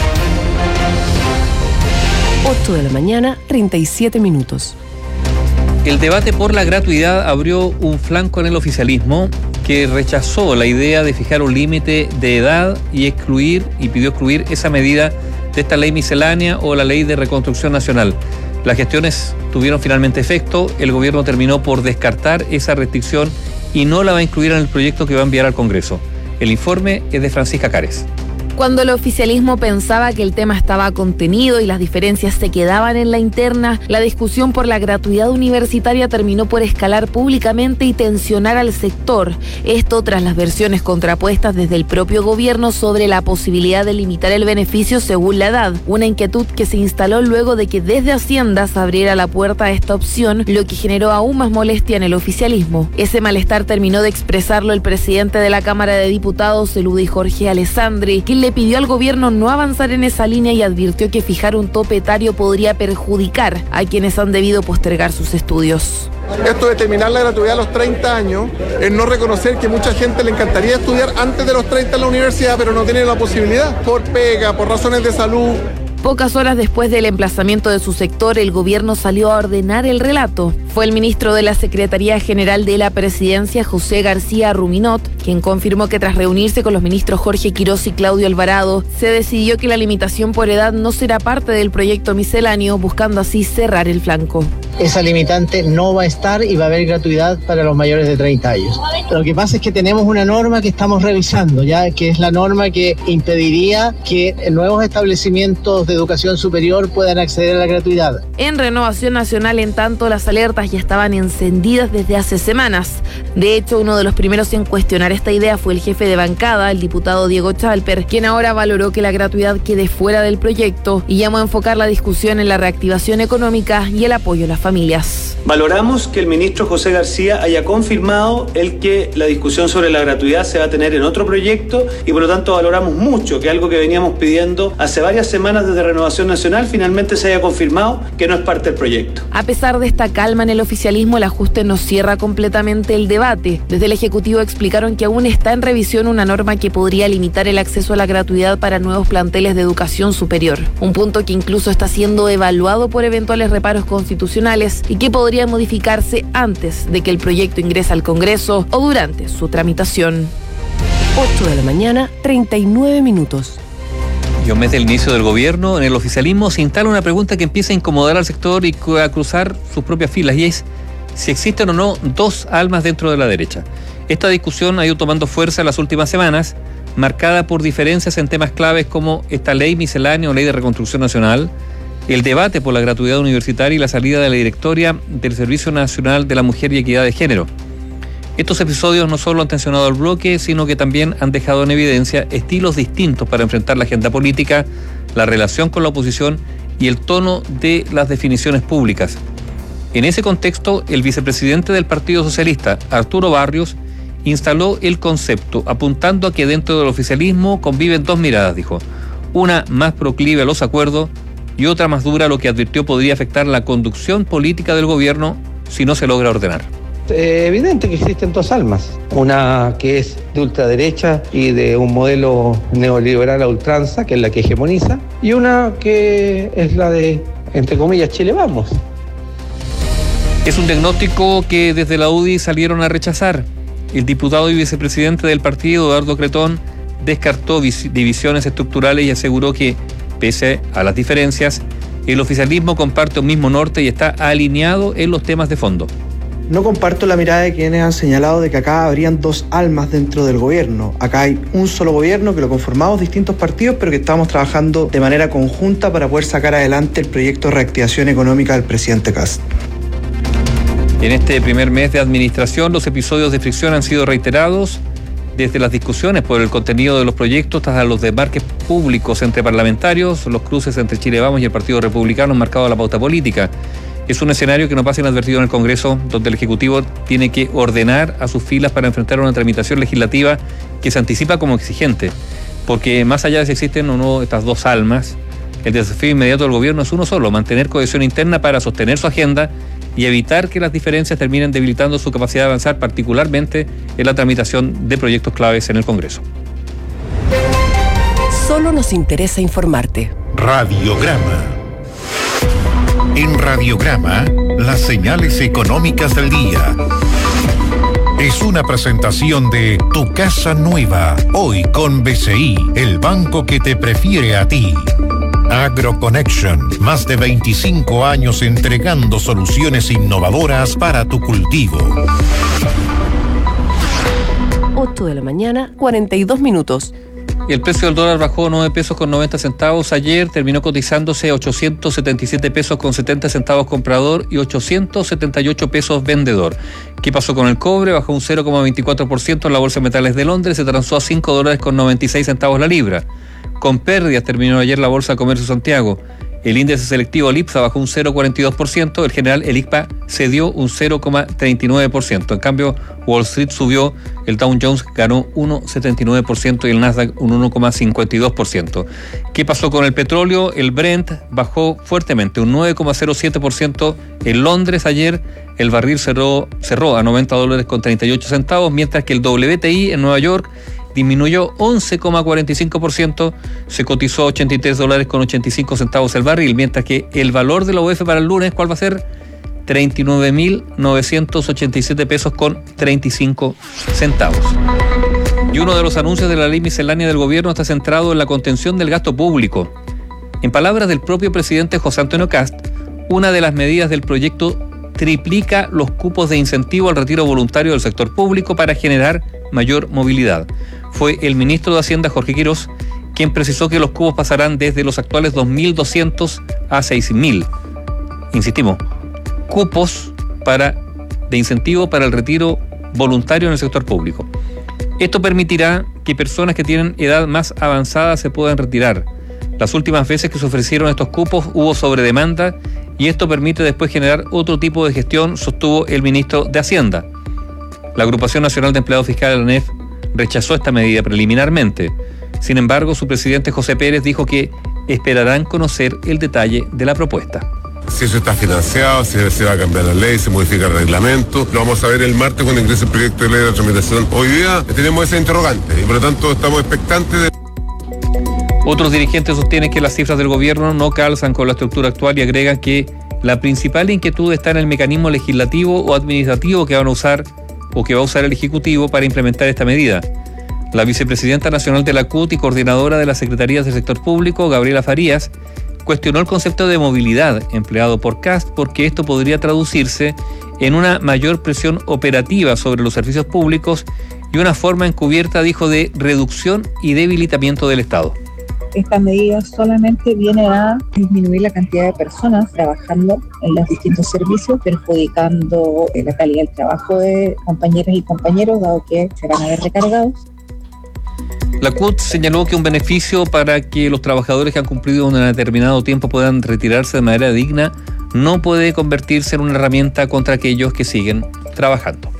ocho de la mañana, treinta y siete minutos. El debate por la gratuidad abrió un flanco en el oficialismo que rechazó la idea de fijar un límite de edad y excluir y pidió excluir esa medida de esta ley miscelánea o la ley de reconstrucción nacional. Las gestiones tuvieron finalmente efecto, el gobierno terminó por descartar esa restricción y no la va a incluir en el proyecto que va a enviar al Congreso. El informe es de Francisca Cares. Cuando el oficialismo pensaba que el tema estaba contenido y las diferencias se quedaban en la interna, la discusión por la gratuidad universitaria terminó por escalar públicamente y tensionar al sector. Esto tras las versiones contrapuestas desde el propio gobierno sobre la posibilidad de limitar el beneficio según la edad, una inquietud que se instaló luego de que desde Hacienda se abriera la puerta a esta opción, lo que generó aún más molestia en el oficialismo. Ese malestar terminó de expresarlo el presidente de la Cámara de Diputados, Eludi Jorge Alessandri, quien le le pidió al gobierno no avanzar en esa línea y advirtió que fijar un tope etario podría perjudicar a quienes han debido postergar sus estudios. Esto de terminar la gratuidad a los treinta años es no reconocer que mucha gente le encantaría estudiar antes de los treinta en la universidad, pero no tiene la posibilidad, por pega, por razones de salud. Pocas horas después del emplazamiento de su sector, el gobierno salió a ordenar el relato. Fue el ministro de la Secretaría General de la Presidencia, José García Ruminot, quien confirmó que tras reunirse con los ministros Jorge Quirós y Claudio Alvarado, se decidió que la limitación por edad no será parte del proyecto misceláneo, buscando así cerrar el flanco. Esa limitante no va a estar y va a haber gratuidad para los mayores de treinta años. Lo que pasa es que tenemos una norma que estamos revisando, ya que es la norma que impediría que nuevos establecimientos de educación superior puedan acceder a la gratuidad. En Renovación Nacional, en tanto, las alertas ya estaban encendidas desde hace semanas. De hecho, uno de los primeros en cuestionar esta idea fue el jefe de bancada, el diputado Diego Chalper, quien ahora valoró que la gratuidad quede fuera del proyecto y llamó a enfocar la discusión en la reactivación económica y el apoyo a las familias. Valoramos que el ministro José García haya confirmado el que la discusión sobre la gratuidad se va a tener en otro proyecto y por lo tanto valoramos mucho que algo que veníamos pidiendo hace varias semanas desde Renovación Nacional finalmente se haya confirmado que no es parte del proyecto. A pesar de esta calma en el oficialismo, el ajuste no cierra completamente el debate. Desde el Ejecutivo explicaron que aún está en revisión una norma que podría limitar el acceso a la gratuidad para nuevos planteles de educación superior. Un punto que incluso está siendo evaluado por eventuales reparos constitucionales y que podría modificarse antes de que el proyecto ingrese al Congreso o durante su tramitación. ocho de la mañana, treinta y nueve minutos. Y un mes del inicio del gobierno, en el oficialismo se instala una pregunta que empieza a incomodar al sector y a cruzar sus propias filas, y es si existen o no dos almas dentro de la derecha. Esta discusión ha ido tomando fuerza en las últimas semanas, marcada por diferencias en temas claves como esta ley miscelánea o ley de reconstrucción nacional, el debate por la gratuidad universitaria y la salida de la directoria del Servicio Nacional de la Mujer y Equidad de Género. Estos episodios no solo han tensionado al bloque, sino que también han dejado en evidencia estilos distintos para enfrentar la agenda política, la relación con la oposición y el tono de las definiciones públicas. En ese contexto, el vicepresidente del Partido Socialista, Arturo Barrios, instaló el concepto, apuntando a que dentro del oficialismo conviven dos miradas, dijo. Una más proclive a los acuerdos y otra más dura, lo que advirtió podría afectar la conducción política del gobierno si no se logra ordenar. Es evidente que existen dos almas, una que es de ultraderecha y de un modelo neoliberal a ultranza, que es la que hegemoniza, y una que es la de, entre comillas, Chile Vamos. Es un diagnóstico que desde la U D I salieron a rechazar. El diputado y vicepresidente del partido, Eduardo Cretón, descartó divisiones estructurales y aseguró que, pese a las diferencias, el oficialismo comparte un mismo norte y está alineado en los temas de fondo. No comparto la mirada de quienes han señalado de que acá habrían dos almas dentro del gobierno. Acá hay un solo gobierno que lo conformamos distintos partidos, pero que estamos trabajando de manera conjunta para poder sacar adelante el proyecto de reactivación económica del presidente Kast. En este primer mes de administración, los episodios de fricción han sido reiterados, desde las discusiones por el contenido de los proyectos hasta los demarques públicos entre parlamentarios, los cruces entre Chile Vamos y el Partido Republicano han marcado la pauta política. Es un escenario que no pasa inadvertido en el Congreso, donde el Ejecutivo tiene que ordenar a sus filas para enfrentar una tramitación legislativa que se anticipa como exigente, porque más allá de si existen o no estas dos almas, el desafío inmediato del gobierno es uno solo: mantener cohesión interna para sostener su agenda y evitar que las diferencias terminen debilitando su capacidad de avanzar, particularmente en la tramitación de proyectos claves en el Congreso. Solo nos interesa informarte. Radiograma. En Radiograma, las señales económicas del día. Es una presentación de Tu Casa Nueva, hoy con B C I, el banco que te prefiere a ti. AgroConnection, más de veinticinco años entregando soluciones innovadoras para tu cultivo. ocho de la mañana, cuarenta y dos minutos. El precio del dólar bajó nueve pesos con noventa centavos ayer, terminó cotizándose ochocientos setenta y siete pesos con setenta centavos comprador y ochocientos setenta y ocho pesos vendedor. ¿Qué pasó con el cobre? Bajó un cero coma veinticuatro por ciento en la Bolsa de Metales de Londres, se transó a cinco dólares con noventa y seis centavos la libra. Con pérdidas terminó ayer la Bolsa de Comercio de Santiago. El índice selectivo, el IPSA, bajó un cero coma cuarenta y dos por ciento, el general, el I C P A, cedió un cero coma treinta y nueve por ciento. En cambio, Wall Street subió, el Dow Jones ganó uno coma setenta y nueve por ciento y el Nasdaq un uno coma cincuenta y dos por ciento. ¿Qué pasó con el petróleo? El Brent bajó fuertemente, un nueve coma cero siete por ciento en Londres ayer. El barril cerró, cerró a noventa dólares con treinta y ocho centavos, mientras que el W T I en Nueva York disminuyó once coma cuarenta y cinco por ciento, se cotizó a ochenta y tres dólares con ochenta y cinco centavos el barril, mientras que el valor de la U E F para el lunes, ¿cuál va a ser? treinta y nueve mil novecientos ochenta y siete pesos con treinta y cinco centavos. Y uno de los anuncios de la ley miscelánea del gobierno está centrado en la contención del gasto público. En palabras del propio presidente José Antonio Kast, una de las medidas del proyecto triplica los cupos de incentivo al retiro voluntario del sector público para generar mayor movilidad. Fue el ministro de Hacienda, Jorge Quirós, quien precisó que los cupos pasarán desde los actuales dos mil doscientos a seis mil. Insistimos, cupos para, de incentivo para el retiro voluntario en el sector público. Esto permitirá que personas que tienen edad más avanzada se puedan retirar. Las últimas veces que se ofrecieron estos cupos hubo sobredemanda y esto permite después generar otro tipo de gestión, sostuvo el ministro de Hacienda. La Agrupación Nacional de Empleados Fiscales, la A N E F, rechazó esta medida preliminarmente. Sin embargo, su presidente José Pérez dijo que esperarán conocer el detalle de la propuesta. Si eso está financiado, si se va a cambiar la ley, se modifica el reglamento, lo vamos a ver el martes cuando ingrese el proyecto de ley de la tramitación. Hoy día tenemos esa interrogante y por lo tanto estamos expectantes de... Otros dirigentes sostienen que las cifras del gobierno no calzan con la estructura actual y agregan que la principal inquietud está en el mecanismo legislativo o administrativo que van a usar o que va a usar el Ejecutivo para implementar esta medida. La vicepresidenta nacional de la C U T y coordinadora de las Secretarías del Sector Público, Gabriela Farías, cuestionó el concepto de movilidad empleado por Kast porque esto podría traducirse en una mayor presión operativa sobre los servicios públicos y una forma encubierta, dijo, de reducción y debilitamiento del Estado. Esta medida solamente viene a disminuir la cantidad de personas trabajando en los distintos servicios, perjudicando la calidad del trabajo de compañeras y compañeros, dado que se van a ver recargados. La C U T señaló que un beneficio para que los trabajadores que han cumplido un determinado tiempo puedan retirarse de manera digna no puede convertirse en una herramienta contra aquellos que siguen trabajando.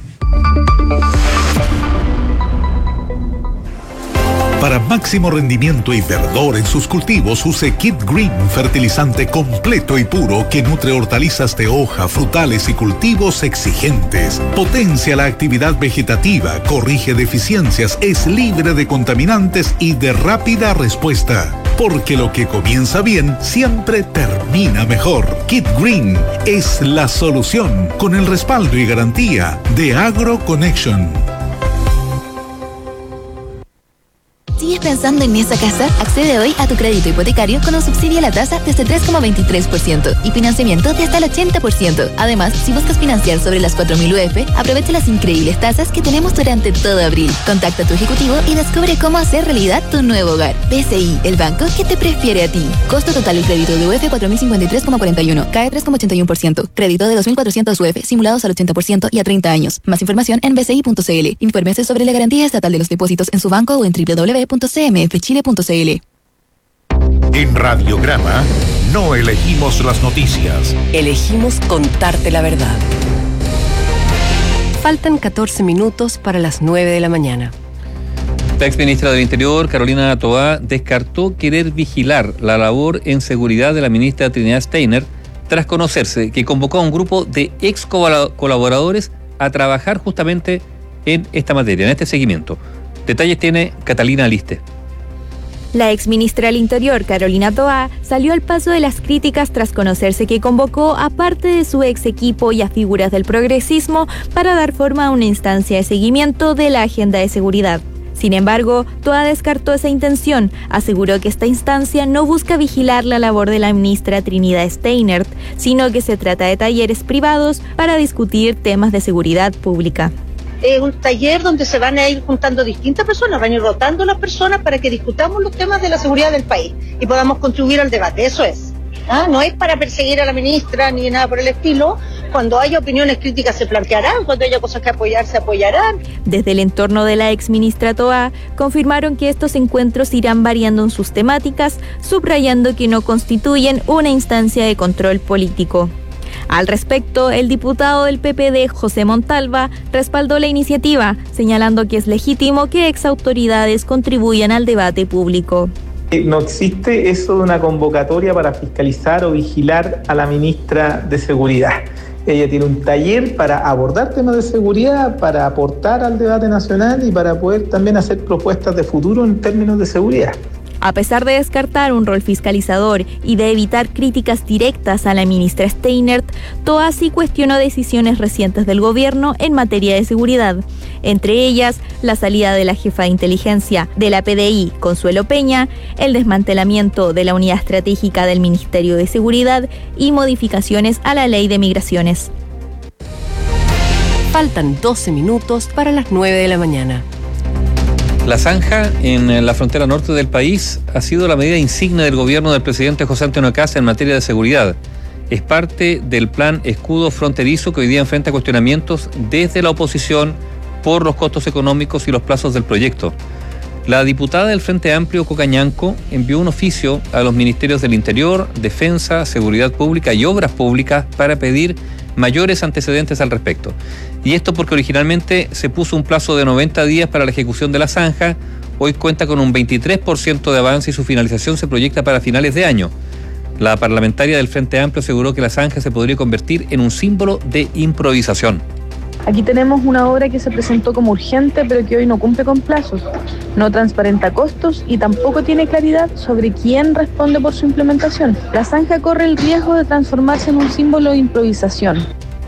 Para máximo rendimiento y verdor en sus cultivos, use Kit Green, fertilizante completo y puro que nutre hortalizas de hoja, frutales y cultivos exigentes. Potencia la actividad vegetativa, corrige deficiencias, es libre de contaminantes y de rápida respuesta. Porque lo que comienza bien siempre termina mejor. Kit Green es la solución con el respaldo y garantía de AgroConnection. ¿Sigues pensando en esa casa? Accede hoy a tu crédito hipotecario con un subsidio a la tasa desde tres coma veintitrés por ciento y financiamiento de hasta el ochenta por ciento. Además, si buscas financiar sobre las cuatro mil U F, aprovecha las increíbles tasas que tenemos durante todo abril. Contacta a tu ejecutivo y descubre cómo hacer realidad tu nuevo hogar. B C I, el banco que te prefiere a ti. Costo total del crédito de U F cuatro mil cincuenta y tres coma cuarenta y uno, C A E tres coma ochenta y uno por ciento. Crédito de dos mil cuatrocientos U F simulados al ochenta por ciento y a treinta años. Más información en b c i punto c l. Infórmese sobre la garantía estatal de los depósitos en su banco o en w w w punto c m f chile punto c l. En Radiograma no elegimos las noticias. Elegimos contarte la verdad. Faltan catorce minutos para las nueve de la mañana. La exministra del Interior, Carolina Toá, descartó querer vigilar la labor en seguridad de la ministra Trinidad Steiner tras conocerse que convocó a un grupo de ex colaboradores a trabajar justamente en esta materia, en este seguimiento. Detalles tiene Catalina Aliste. La exministra del Interior, Carolina Toá, salió al paso de las críticas tras conocerse que convocó a parte de su ex equipo y a figuras del progresismo para dar forma a una instancia de seguimiento de la agenda de seguridad. Sin embargo, Toá descartó esa intención, aseguró que esta instancia no busca vigilar la labor de la ministra Trinidad Steiner, sino que se trata de talleres privados para discutir temas de seguridad pública. Es un taller donde se van a ir juntando distintas personas, van a ir rotando las personas para que discutamos los temas de la seguridad del país y podamos contribuir al debate, eso es. ¿ah? No es para perseguir a la ministra ni nada por el estilo. Cuando haya opiniones críticas se plantearán, cuando haya cosas que apoyar se apoyarán. Desde el entorno de la exministra Toá confirmaron que estos encuentros irán variando en sus temáticas, subrayando que no constituyen una instancia de control político. Al respecto, el diputado del P P D, José Montalva, respaldó la iniciativa, señalando que es legítimo que exautoridades contribuyan al debate público. No existe eso de una convocatoria para fiscalizar o vigilar a la ministra de Seguridad. Ella tiene un taller para abordar temas de seguridad, para aportar al debate nacional y para poder también hacer propuestas de futuro en términos de seguridad. A pesar de descartar un rol fiscalizador y de evitar críticas directas a la ministra Steinert, Toá sí cuestionó decisiones recientes del gobierno en materia de seguridad, entre ellas la salida de la jefa de inteligencia de la P D I, Consuelo Peña, el desmantelamiento de la unidad estratégica del Ministerio de Seguridad y modificaciones a la Ley de Migraciones. Faltan doce minutos para las nueve de la mañana. La zanja en la frontera norte del país ha sido la medida insignia del gobierno del presidente José Antonio Kast en materia de seguridad. Es parte del plan Escudo Fronterizo que hoy día enfrenta cuestionamientos desde la oposición por los costos económicos y los plazos del proyecto. La diputada del Frente Amplio, Coca Ñanco, envió un oficio a los ministerios del Interior, Defensa, Seguridad Pública y Obras Públicas para pedir mayores antecedentes al respecto. Y esto porque originalmente se puso un plazo de noventa días para la ejecución de la zanja, hoy cuenta con un veintitrés por ciento de avance y su finalización se proyecta para finales de año. La parlamentaria del Frente Amplio aseguró que la zanja se podría convertir en un símbolo de improvisación. Aquí tenemos una obra que se presentó como urgente, pero que hoy no cumple con plazos, no transparenta costos y tampoco tiene claridad sobre quién responde por su implementación. La zanja corre el riesgo de transformarse en un símbolo de improvisación.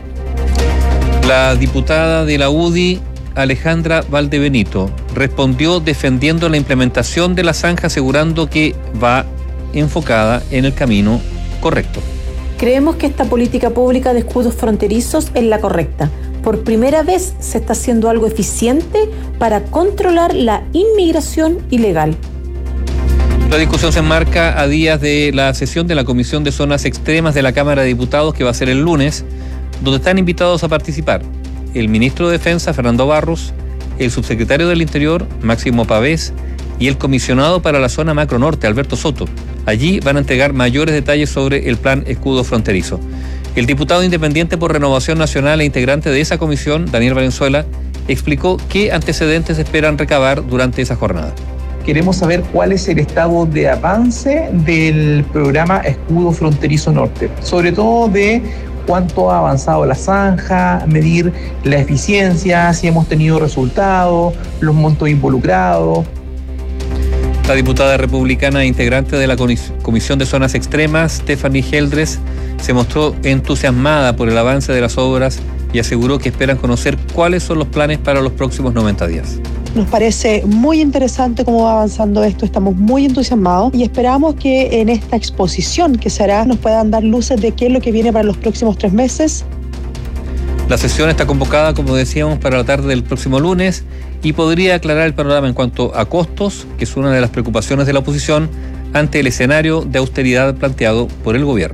La diputada de la U D I, Alejandra Valdebenito, respondió defendiendo la implementación de la zanja, asegurando que va enfocada en el camino correcto. Creemos que esta política pública de escudos fronterizos es la correcta. Por primera vez se está haciendo algo eficiente para controlar la inmigración ilegal. La discusión se enmarca a días de la sesión de la Comisión de Zonas Extremas de la Cámara de Diputados, que va a ser el lunes, donde están invitados a participar el ministro de Defensa, Fernando Barros, el subsecretario del Interior, Máximo Pavés, y el comisionado para la zona Macro Norte, Alberto Soto. Allí van a entregar mayores detalles sobre el plan Escudo Fronterizo. El diputado independiente por Renovación Nacional e integrante de esa comisión, Daniel Valenzuela, explicó qué antecedentes esperan recabar durante esa jornada. Queremos saber cuál es el estado de avance del programa Escudo Fronterizo Norte, sobre todo de cuánto ha avanzado la zanja, medir la eficiencia, si hemos tenido resultados, los montos involucrados. La diputada republicana e integrante de la Comisión de Zonas Extremas, Stephanie Heldres, se mostró entusiasmada por el avance de las obras y aseguró que esperan conocer cuáles son los planes para los próximos noventa días. Nos parece muy interesante cómo va avanzando esto, estamos muy entusiasmados y esperamos que en esta exposición que se hará nos puedan dar luces de qué es lo que viene para los próximos tres meses. La sesión está convocada, como decíamos, para la tarde del próximo lunes y podría aclarar el panorama en cuanto a costos, que es una de las preocupaciones de la oposición ante el escenario de austeridad planteado por el gobierno.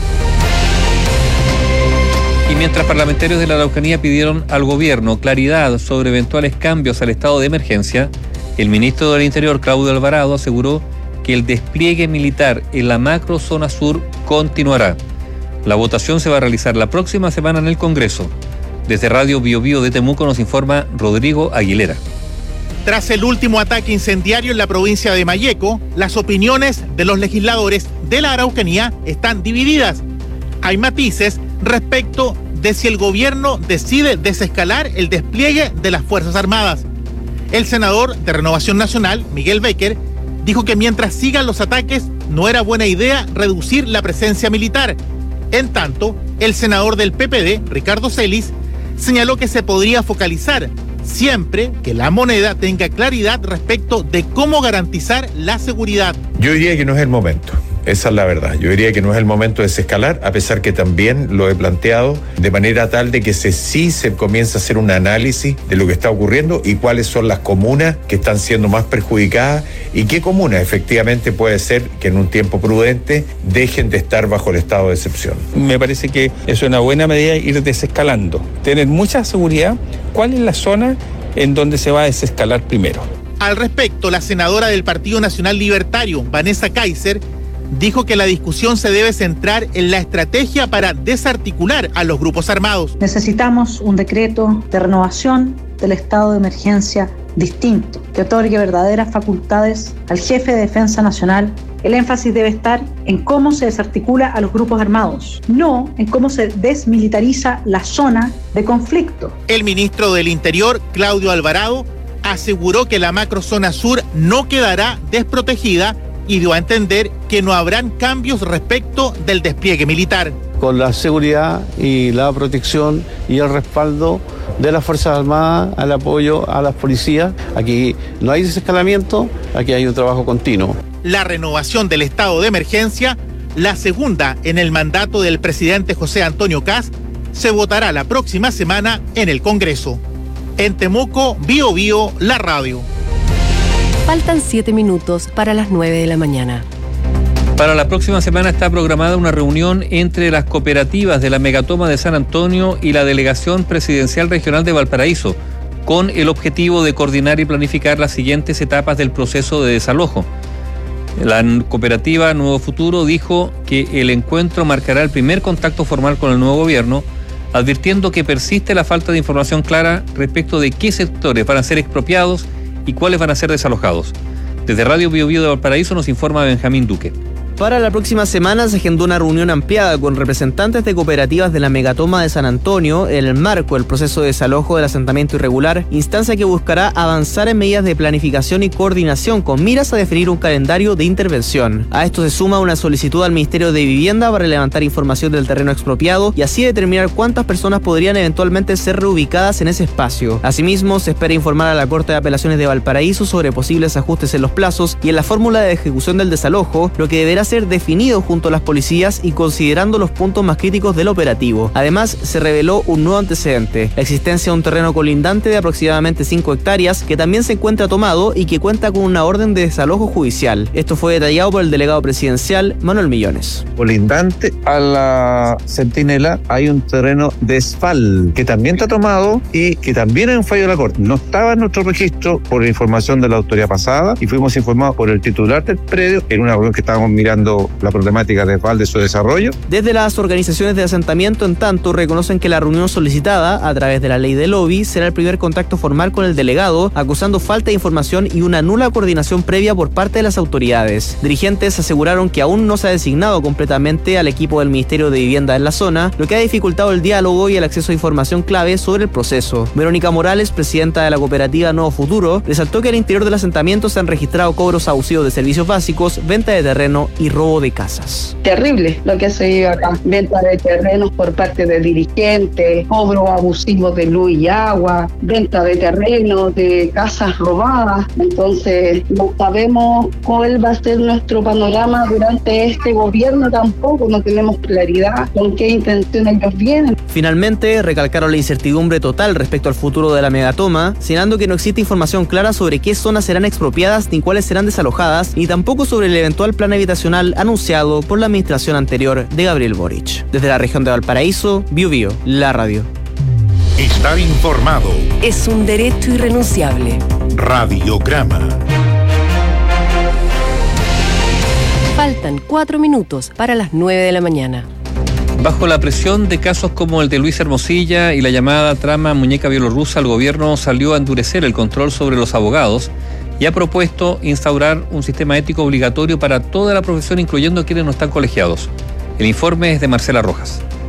Y mientras parlamentarios de la Araucanía pidieron al gobierno claridad sobre eventuales cambios al estado de emergencia, el ministro del Interior, Claudio Alvarado, aseguró que el despliegue militar en la macro zona sur continuará. La votación se va a realizar la próxima semana en el Congreso. Desde Radio Bio Bio de Temuco nos informa Rodrigo Aguilera. Tras el último ataque incendiario en la provincia de Malleco, las opiniones de los legisladores de la Araucanía están divididas. Hay matices respecto de si el gobierno decide desescalar el despliegue de las Fuerzas Armadas. El senador de Renovación Nacional, Miguel Becker, dijo que mientras sigan los ataques, no era buena idea reducir la presencia militar. En tanto, el senador del P P D, Ricardo Celis, señaló que se podría focalizar siempre que la moneda tenga claridad respecto de cómo garantizar la seguridad. Yo diría que no es el momento. Esa es la verdad. Yo diría que no es el momento de desescalar, a pesar que también lo he planteado de manera tal de que se, sí se comience a hacer un análisis de lo que está ocurriendo y cuáles son las comunas que están siendo más perjudicadas y qué comunas efectivamente puede ser que en un tiempo prudente dejen de estar bajo el estado de excepción. Me parece que es una buena medida ir desescalando, tener mucha seguridad. ¿Cuál es la zona en donde se va a desescalar primero? Al respecto, la senadora del Partido Nacional Libertario, Vanessa Kaiser, dijo que la discusión se debe centrar en la estrategia para desarticular a los grupos armados. Necesitamos un decreto de renovación del estado de emergencia distinto, que otorgue verdaderas facultades al jefe de Defensa Nacional. El énfasis debe estar en cómo se desarticula a los grupos armados, no en cómo se desmilitariza la zona de conflicto. El ministro del Interior, Claudio Alvarado, aseguró que la macrozona sur no quedará desprotegida y dio a entender que no habrán cambios respecto del despliegue militar. Con la seguridad y la protección y el respaldo de las Fuerzas Armadas, al apoyo a las policías. Aquí no hay desescalamiento, aquí hay un trabajo continuo. La renovación del estado de emergencia, la segunda en el mandato del presidente José Antonio Kast, se votará la próxima semana en el Congreso. En Temuco, Bío Bío, la radio. Faltan siete minutos para las nueve de la mañana. Para la próxima semana está programada una reunión entre las cooperativas de la Megatoma de San Antonio y la Delegación Presidencial Regional de Valparaíso, con el objetivo de coordinar y planificar las siguientes etapas del proceso de desalojo. La cooperativa Nuevo Futuro dijo que el encuentro marcará el primer contacto formal con el nuevo gobierno, advirtiendo que persiste la falta de información clara respecto de qué sectores van a ser expropiados y cuáles van a ser desalojados. Desde Radio Bío Bío de Valparaíso nos informa Benjamín Duque. Para la próxima semana se agendó una reunión ampliada con representantes de cooperativas de la Megatoma de San Antonio en el marco del proceso de desalojo del asentamiento irregular, instancia que buscará avanzar en medidas de planificación y coordinación con miras a definir un calendario de intervención. A esto se suma una solicitud al Ministerio de Vivienda para levantar información del terreno expropiado y así determinar cuántas personas podrían eventualmente ser reubicadas en ese espacio. Asimismo, se espera informar a la Corte de Apelaciones de Valparaíso sobre posibles ajustes en los plazos y en la fórmula de ejecución del desalojo, lo que deberá ser definido junto a las policías y considerando los puntos más críticos del operativo. Además, se reveló un nuevo antecedente, la existencia de un terreno colindante de aproximadamente cinco hectáreas que también se encuentra tomado y que cuenta con una orden de desalojo judicial. Esto fue detallado por el delegado presidencial Manuel Millones. Colindante a la Centinela hay un terreno de esfal que también está tomado y que también hay un fallo de la Corte. No estaba en nuestro registro por información de la autoridad pasada y fuimos informados por el titular del predio en una reunión que estábamos mirando la problemática de Val de su desarrollo. Desde las organizaciones de asentamiento, en tanto, reconocen que la reunión solicitada a través de la ley de lobby será el primer contacto formal con el delegado, acusando falta de información y una nula coordinación previa por parte de las autoridades. Dirigentes aseguraron que aún no se ha designado completamente al equipo del Ministerio de Vivienda en la zona, lo que ha dificultado el diálogo y el acceso a información clave sobre el proceso. Verónica Morales, presidenta de la cooperativa Nuevo Futuro, resaltó que al interior del asentamiento se han registrado cobros abusivos de servicios básicos, venta de terreno y robo de casas. Terrible lo que ha seguido acá. Venta de terrenos por parte de dirigentes, cobro abusivo de luz y agua, venta de terrenos, de casas robadas. Entonces, no sabemos cuál va a ser nuestro panorama durante este gobierno tampoco. No tenemos claridad con qué intenciones ellos vienen. Finalmente, recalcaron la incertidumbre total respecto al futuro de la megatoma, señalando que no existe información clara sobre qué zonas serán expropiadas ni cuáles serán desalojadas, ni tampoco sobre el eventual plan habitacional anunciado por la administración anterior de Gabriel Boric. Desde la región de Valparaíso, Bío Bío, la radio. Estar informado es un derecho irrenunciable. Radiograma. Faltan cuatro minutos para las nueve de la mañana. Bajo la presión de casos como el de Luis Hermosilla y la llamada trama muñeca bielorrusa, el gobierno salió a endurecer el control sobre los abogados y ha propuesto instaurar un sistema ético obligatorio para toda la profesión, incluyendo quienes no están colegiados. El informe es de Marcela Rojas.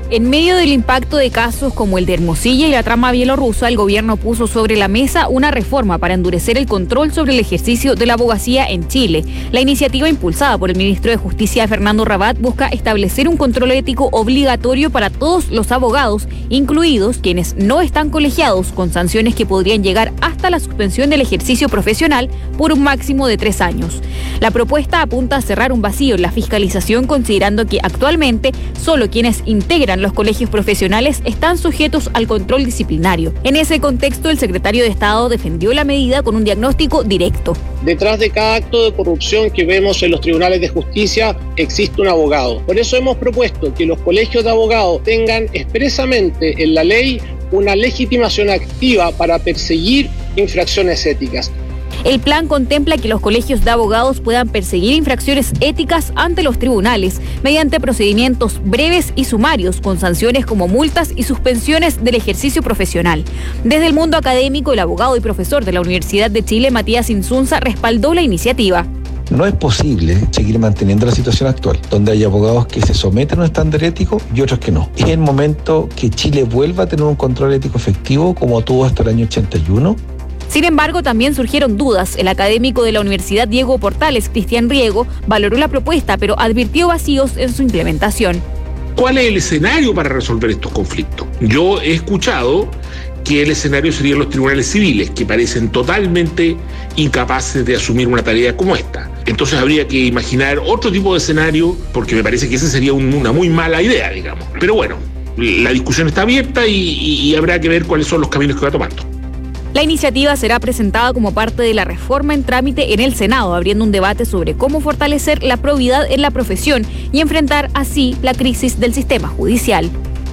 En medio del impacto de casos como el de Hermosilla y la trama bielorrusa, el gobierno puso sobre la mesa una reforma para endurecer el control sobre el ejercicio de la abogacía en Chile. La iniciativa, impulsada por el ministro de Justicia Fernando Rabat, busca establecer un control ético obligatorio para todos los abogados, incluidos quienes no están colegiados, con sanciones que podrían llegar hasta la suspensión del ejercicio profesional por un máximo de tres años. La propuesta apunta a cerrar un vacío en la fiscalización, considerando que actualmente solo quienes integran los colegios profesionales están sujetos al control disciplinario. En ese contexto, el secretario de Estado defendió la medida con un diagnóstico directo. Detrás de cada acto de corrupción que vemos en los tribunales de justicia existe un abogado. Por eso hemos propuesto que los colegios de abogados tengan expresamente en la ley una legitimación activa para perseguir infracciones éticas. El plan contempla que los colegios de abogados puedan perseguir infracciones éticas ante los tribunales mediante procedimientos breves y sumarios, con sanciones como multas y suspensiones del ejercicio profesional. Desde el mundo académico, el abogado y profesor de la Universidad de Chile, Matías Insunza, respaldó la iniciativa. No es posible seguir manteniendo la situación actual, donde hay abogados que se someten a un estándar ético y otros que no. Es el momento que Chile vuelva a tener un control ético efectivo como tuvo hasta el año ochenta y uno. Sin embargo, también surgieron dudas. El académico de la Universidad Diego Portales, Cristian Riego, valoró la propuesta, pero advirtió vacíos en su implementación. ¿Cuál es el escenario para resolver estos conflictos? Yo he escuchado que el escenario serían los tribunales civiles, que parecen totalmente incapaces de asumir una tarea como esta. Entonces habría que imaginar otro tipo de escenario, porque me parece que esa sería un, una muy mala idea, digamos. Pero bueno, la discusión está abierta y, y, y habrá que ver cuáles son los caminos que va tomando. La iniciativa será presentada como parte de la reforma en trámite en el Senado, abriendo un debate sobre cómo fortalecer la probidad en la profesión y enfrentar así la crisis del sistema judicial.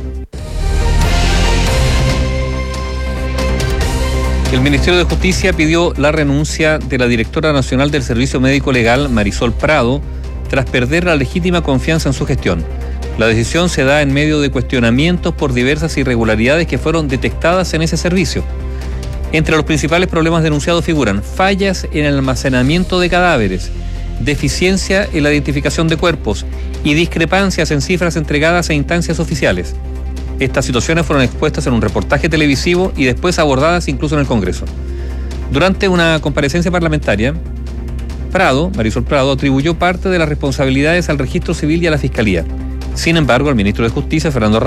El Ministerio de Justicia pidió la renuncia de la directora nacional del Servicio Médico Legal, Marisol Prado, tras perder la legítima confianza en su gestión. La decisión se da en medio de cuestionamientos por diversas irregularidades que fueron detectadas en ese servicio. Entre los principales problemas denunciados figuran fallas en el almacenamiento de cadáveres, deficiencia en la identificación de cuerpos y discrepancias en cifras entregadas a instancias oficiales. Estas situaciones fueron expuestas en un reportaje televisivo y después abordadas incluso en el Congreso. Durante una comparecencia parlamentaria, Prado, Marisol Prado, atribuyó parte de las responsabilidades al Registro Civil y a la Fiscalía. Sin embargo, el ministro de Justicia, Fernando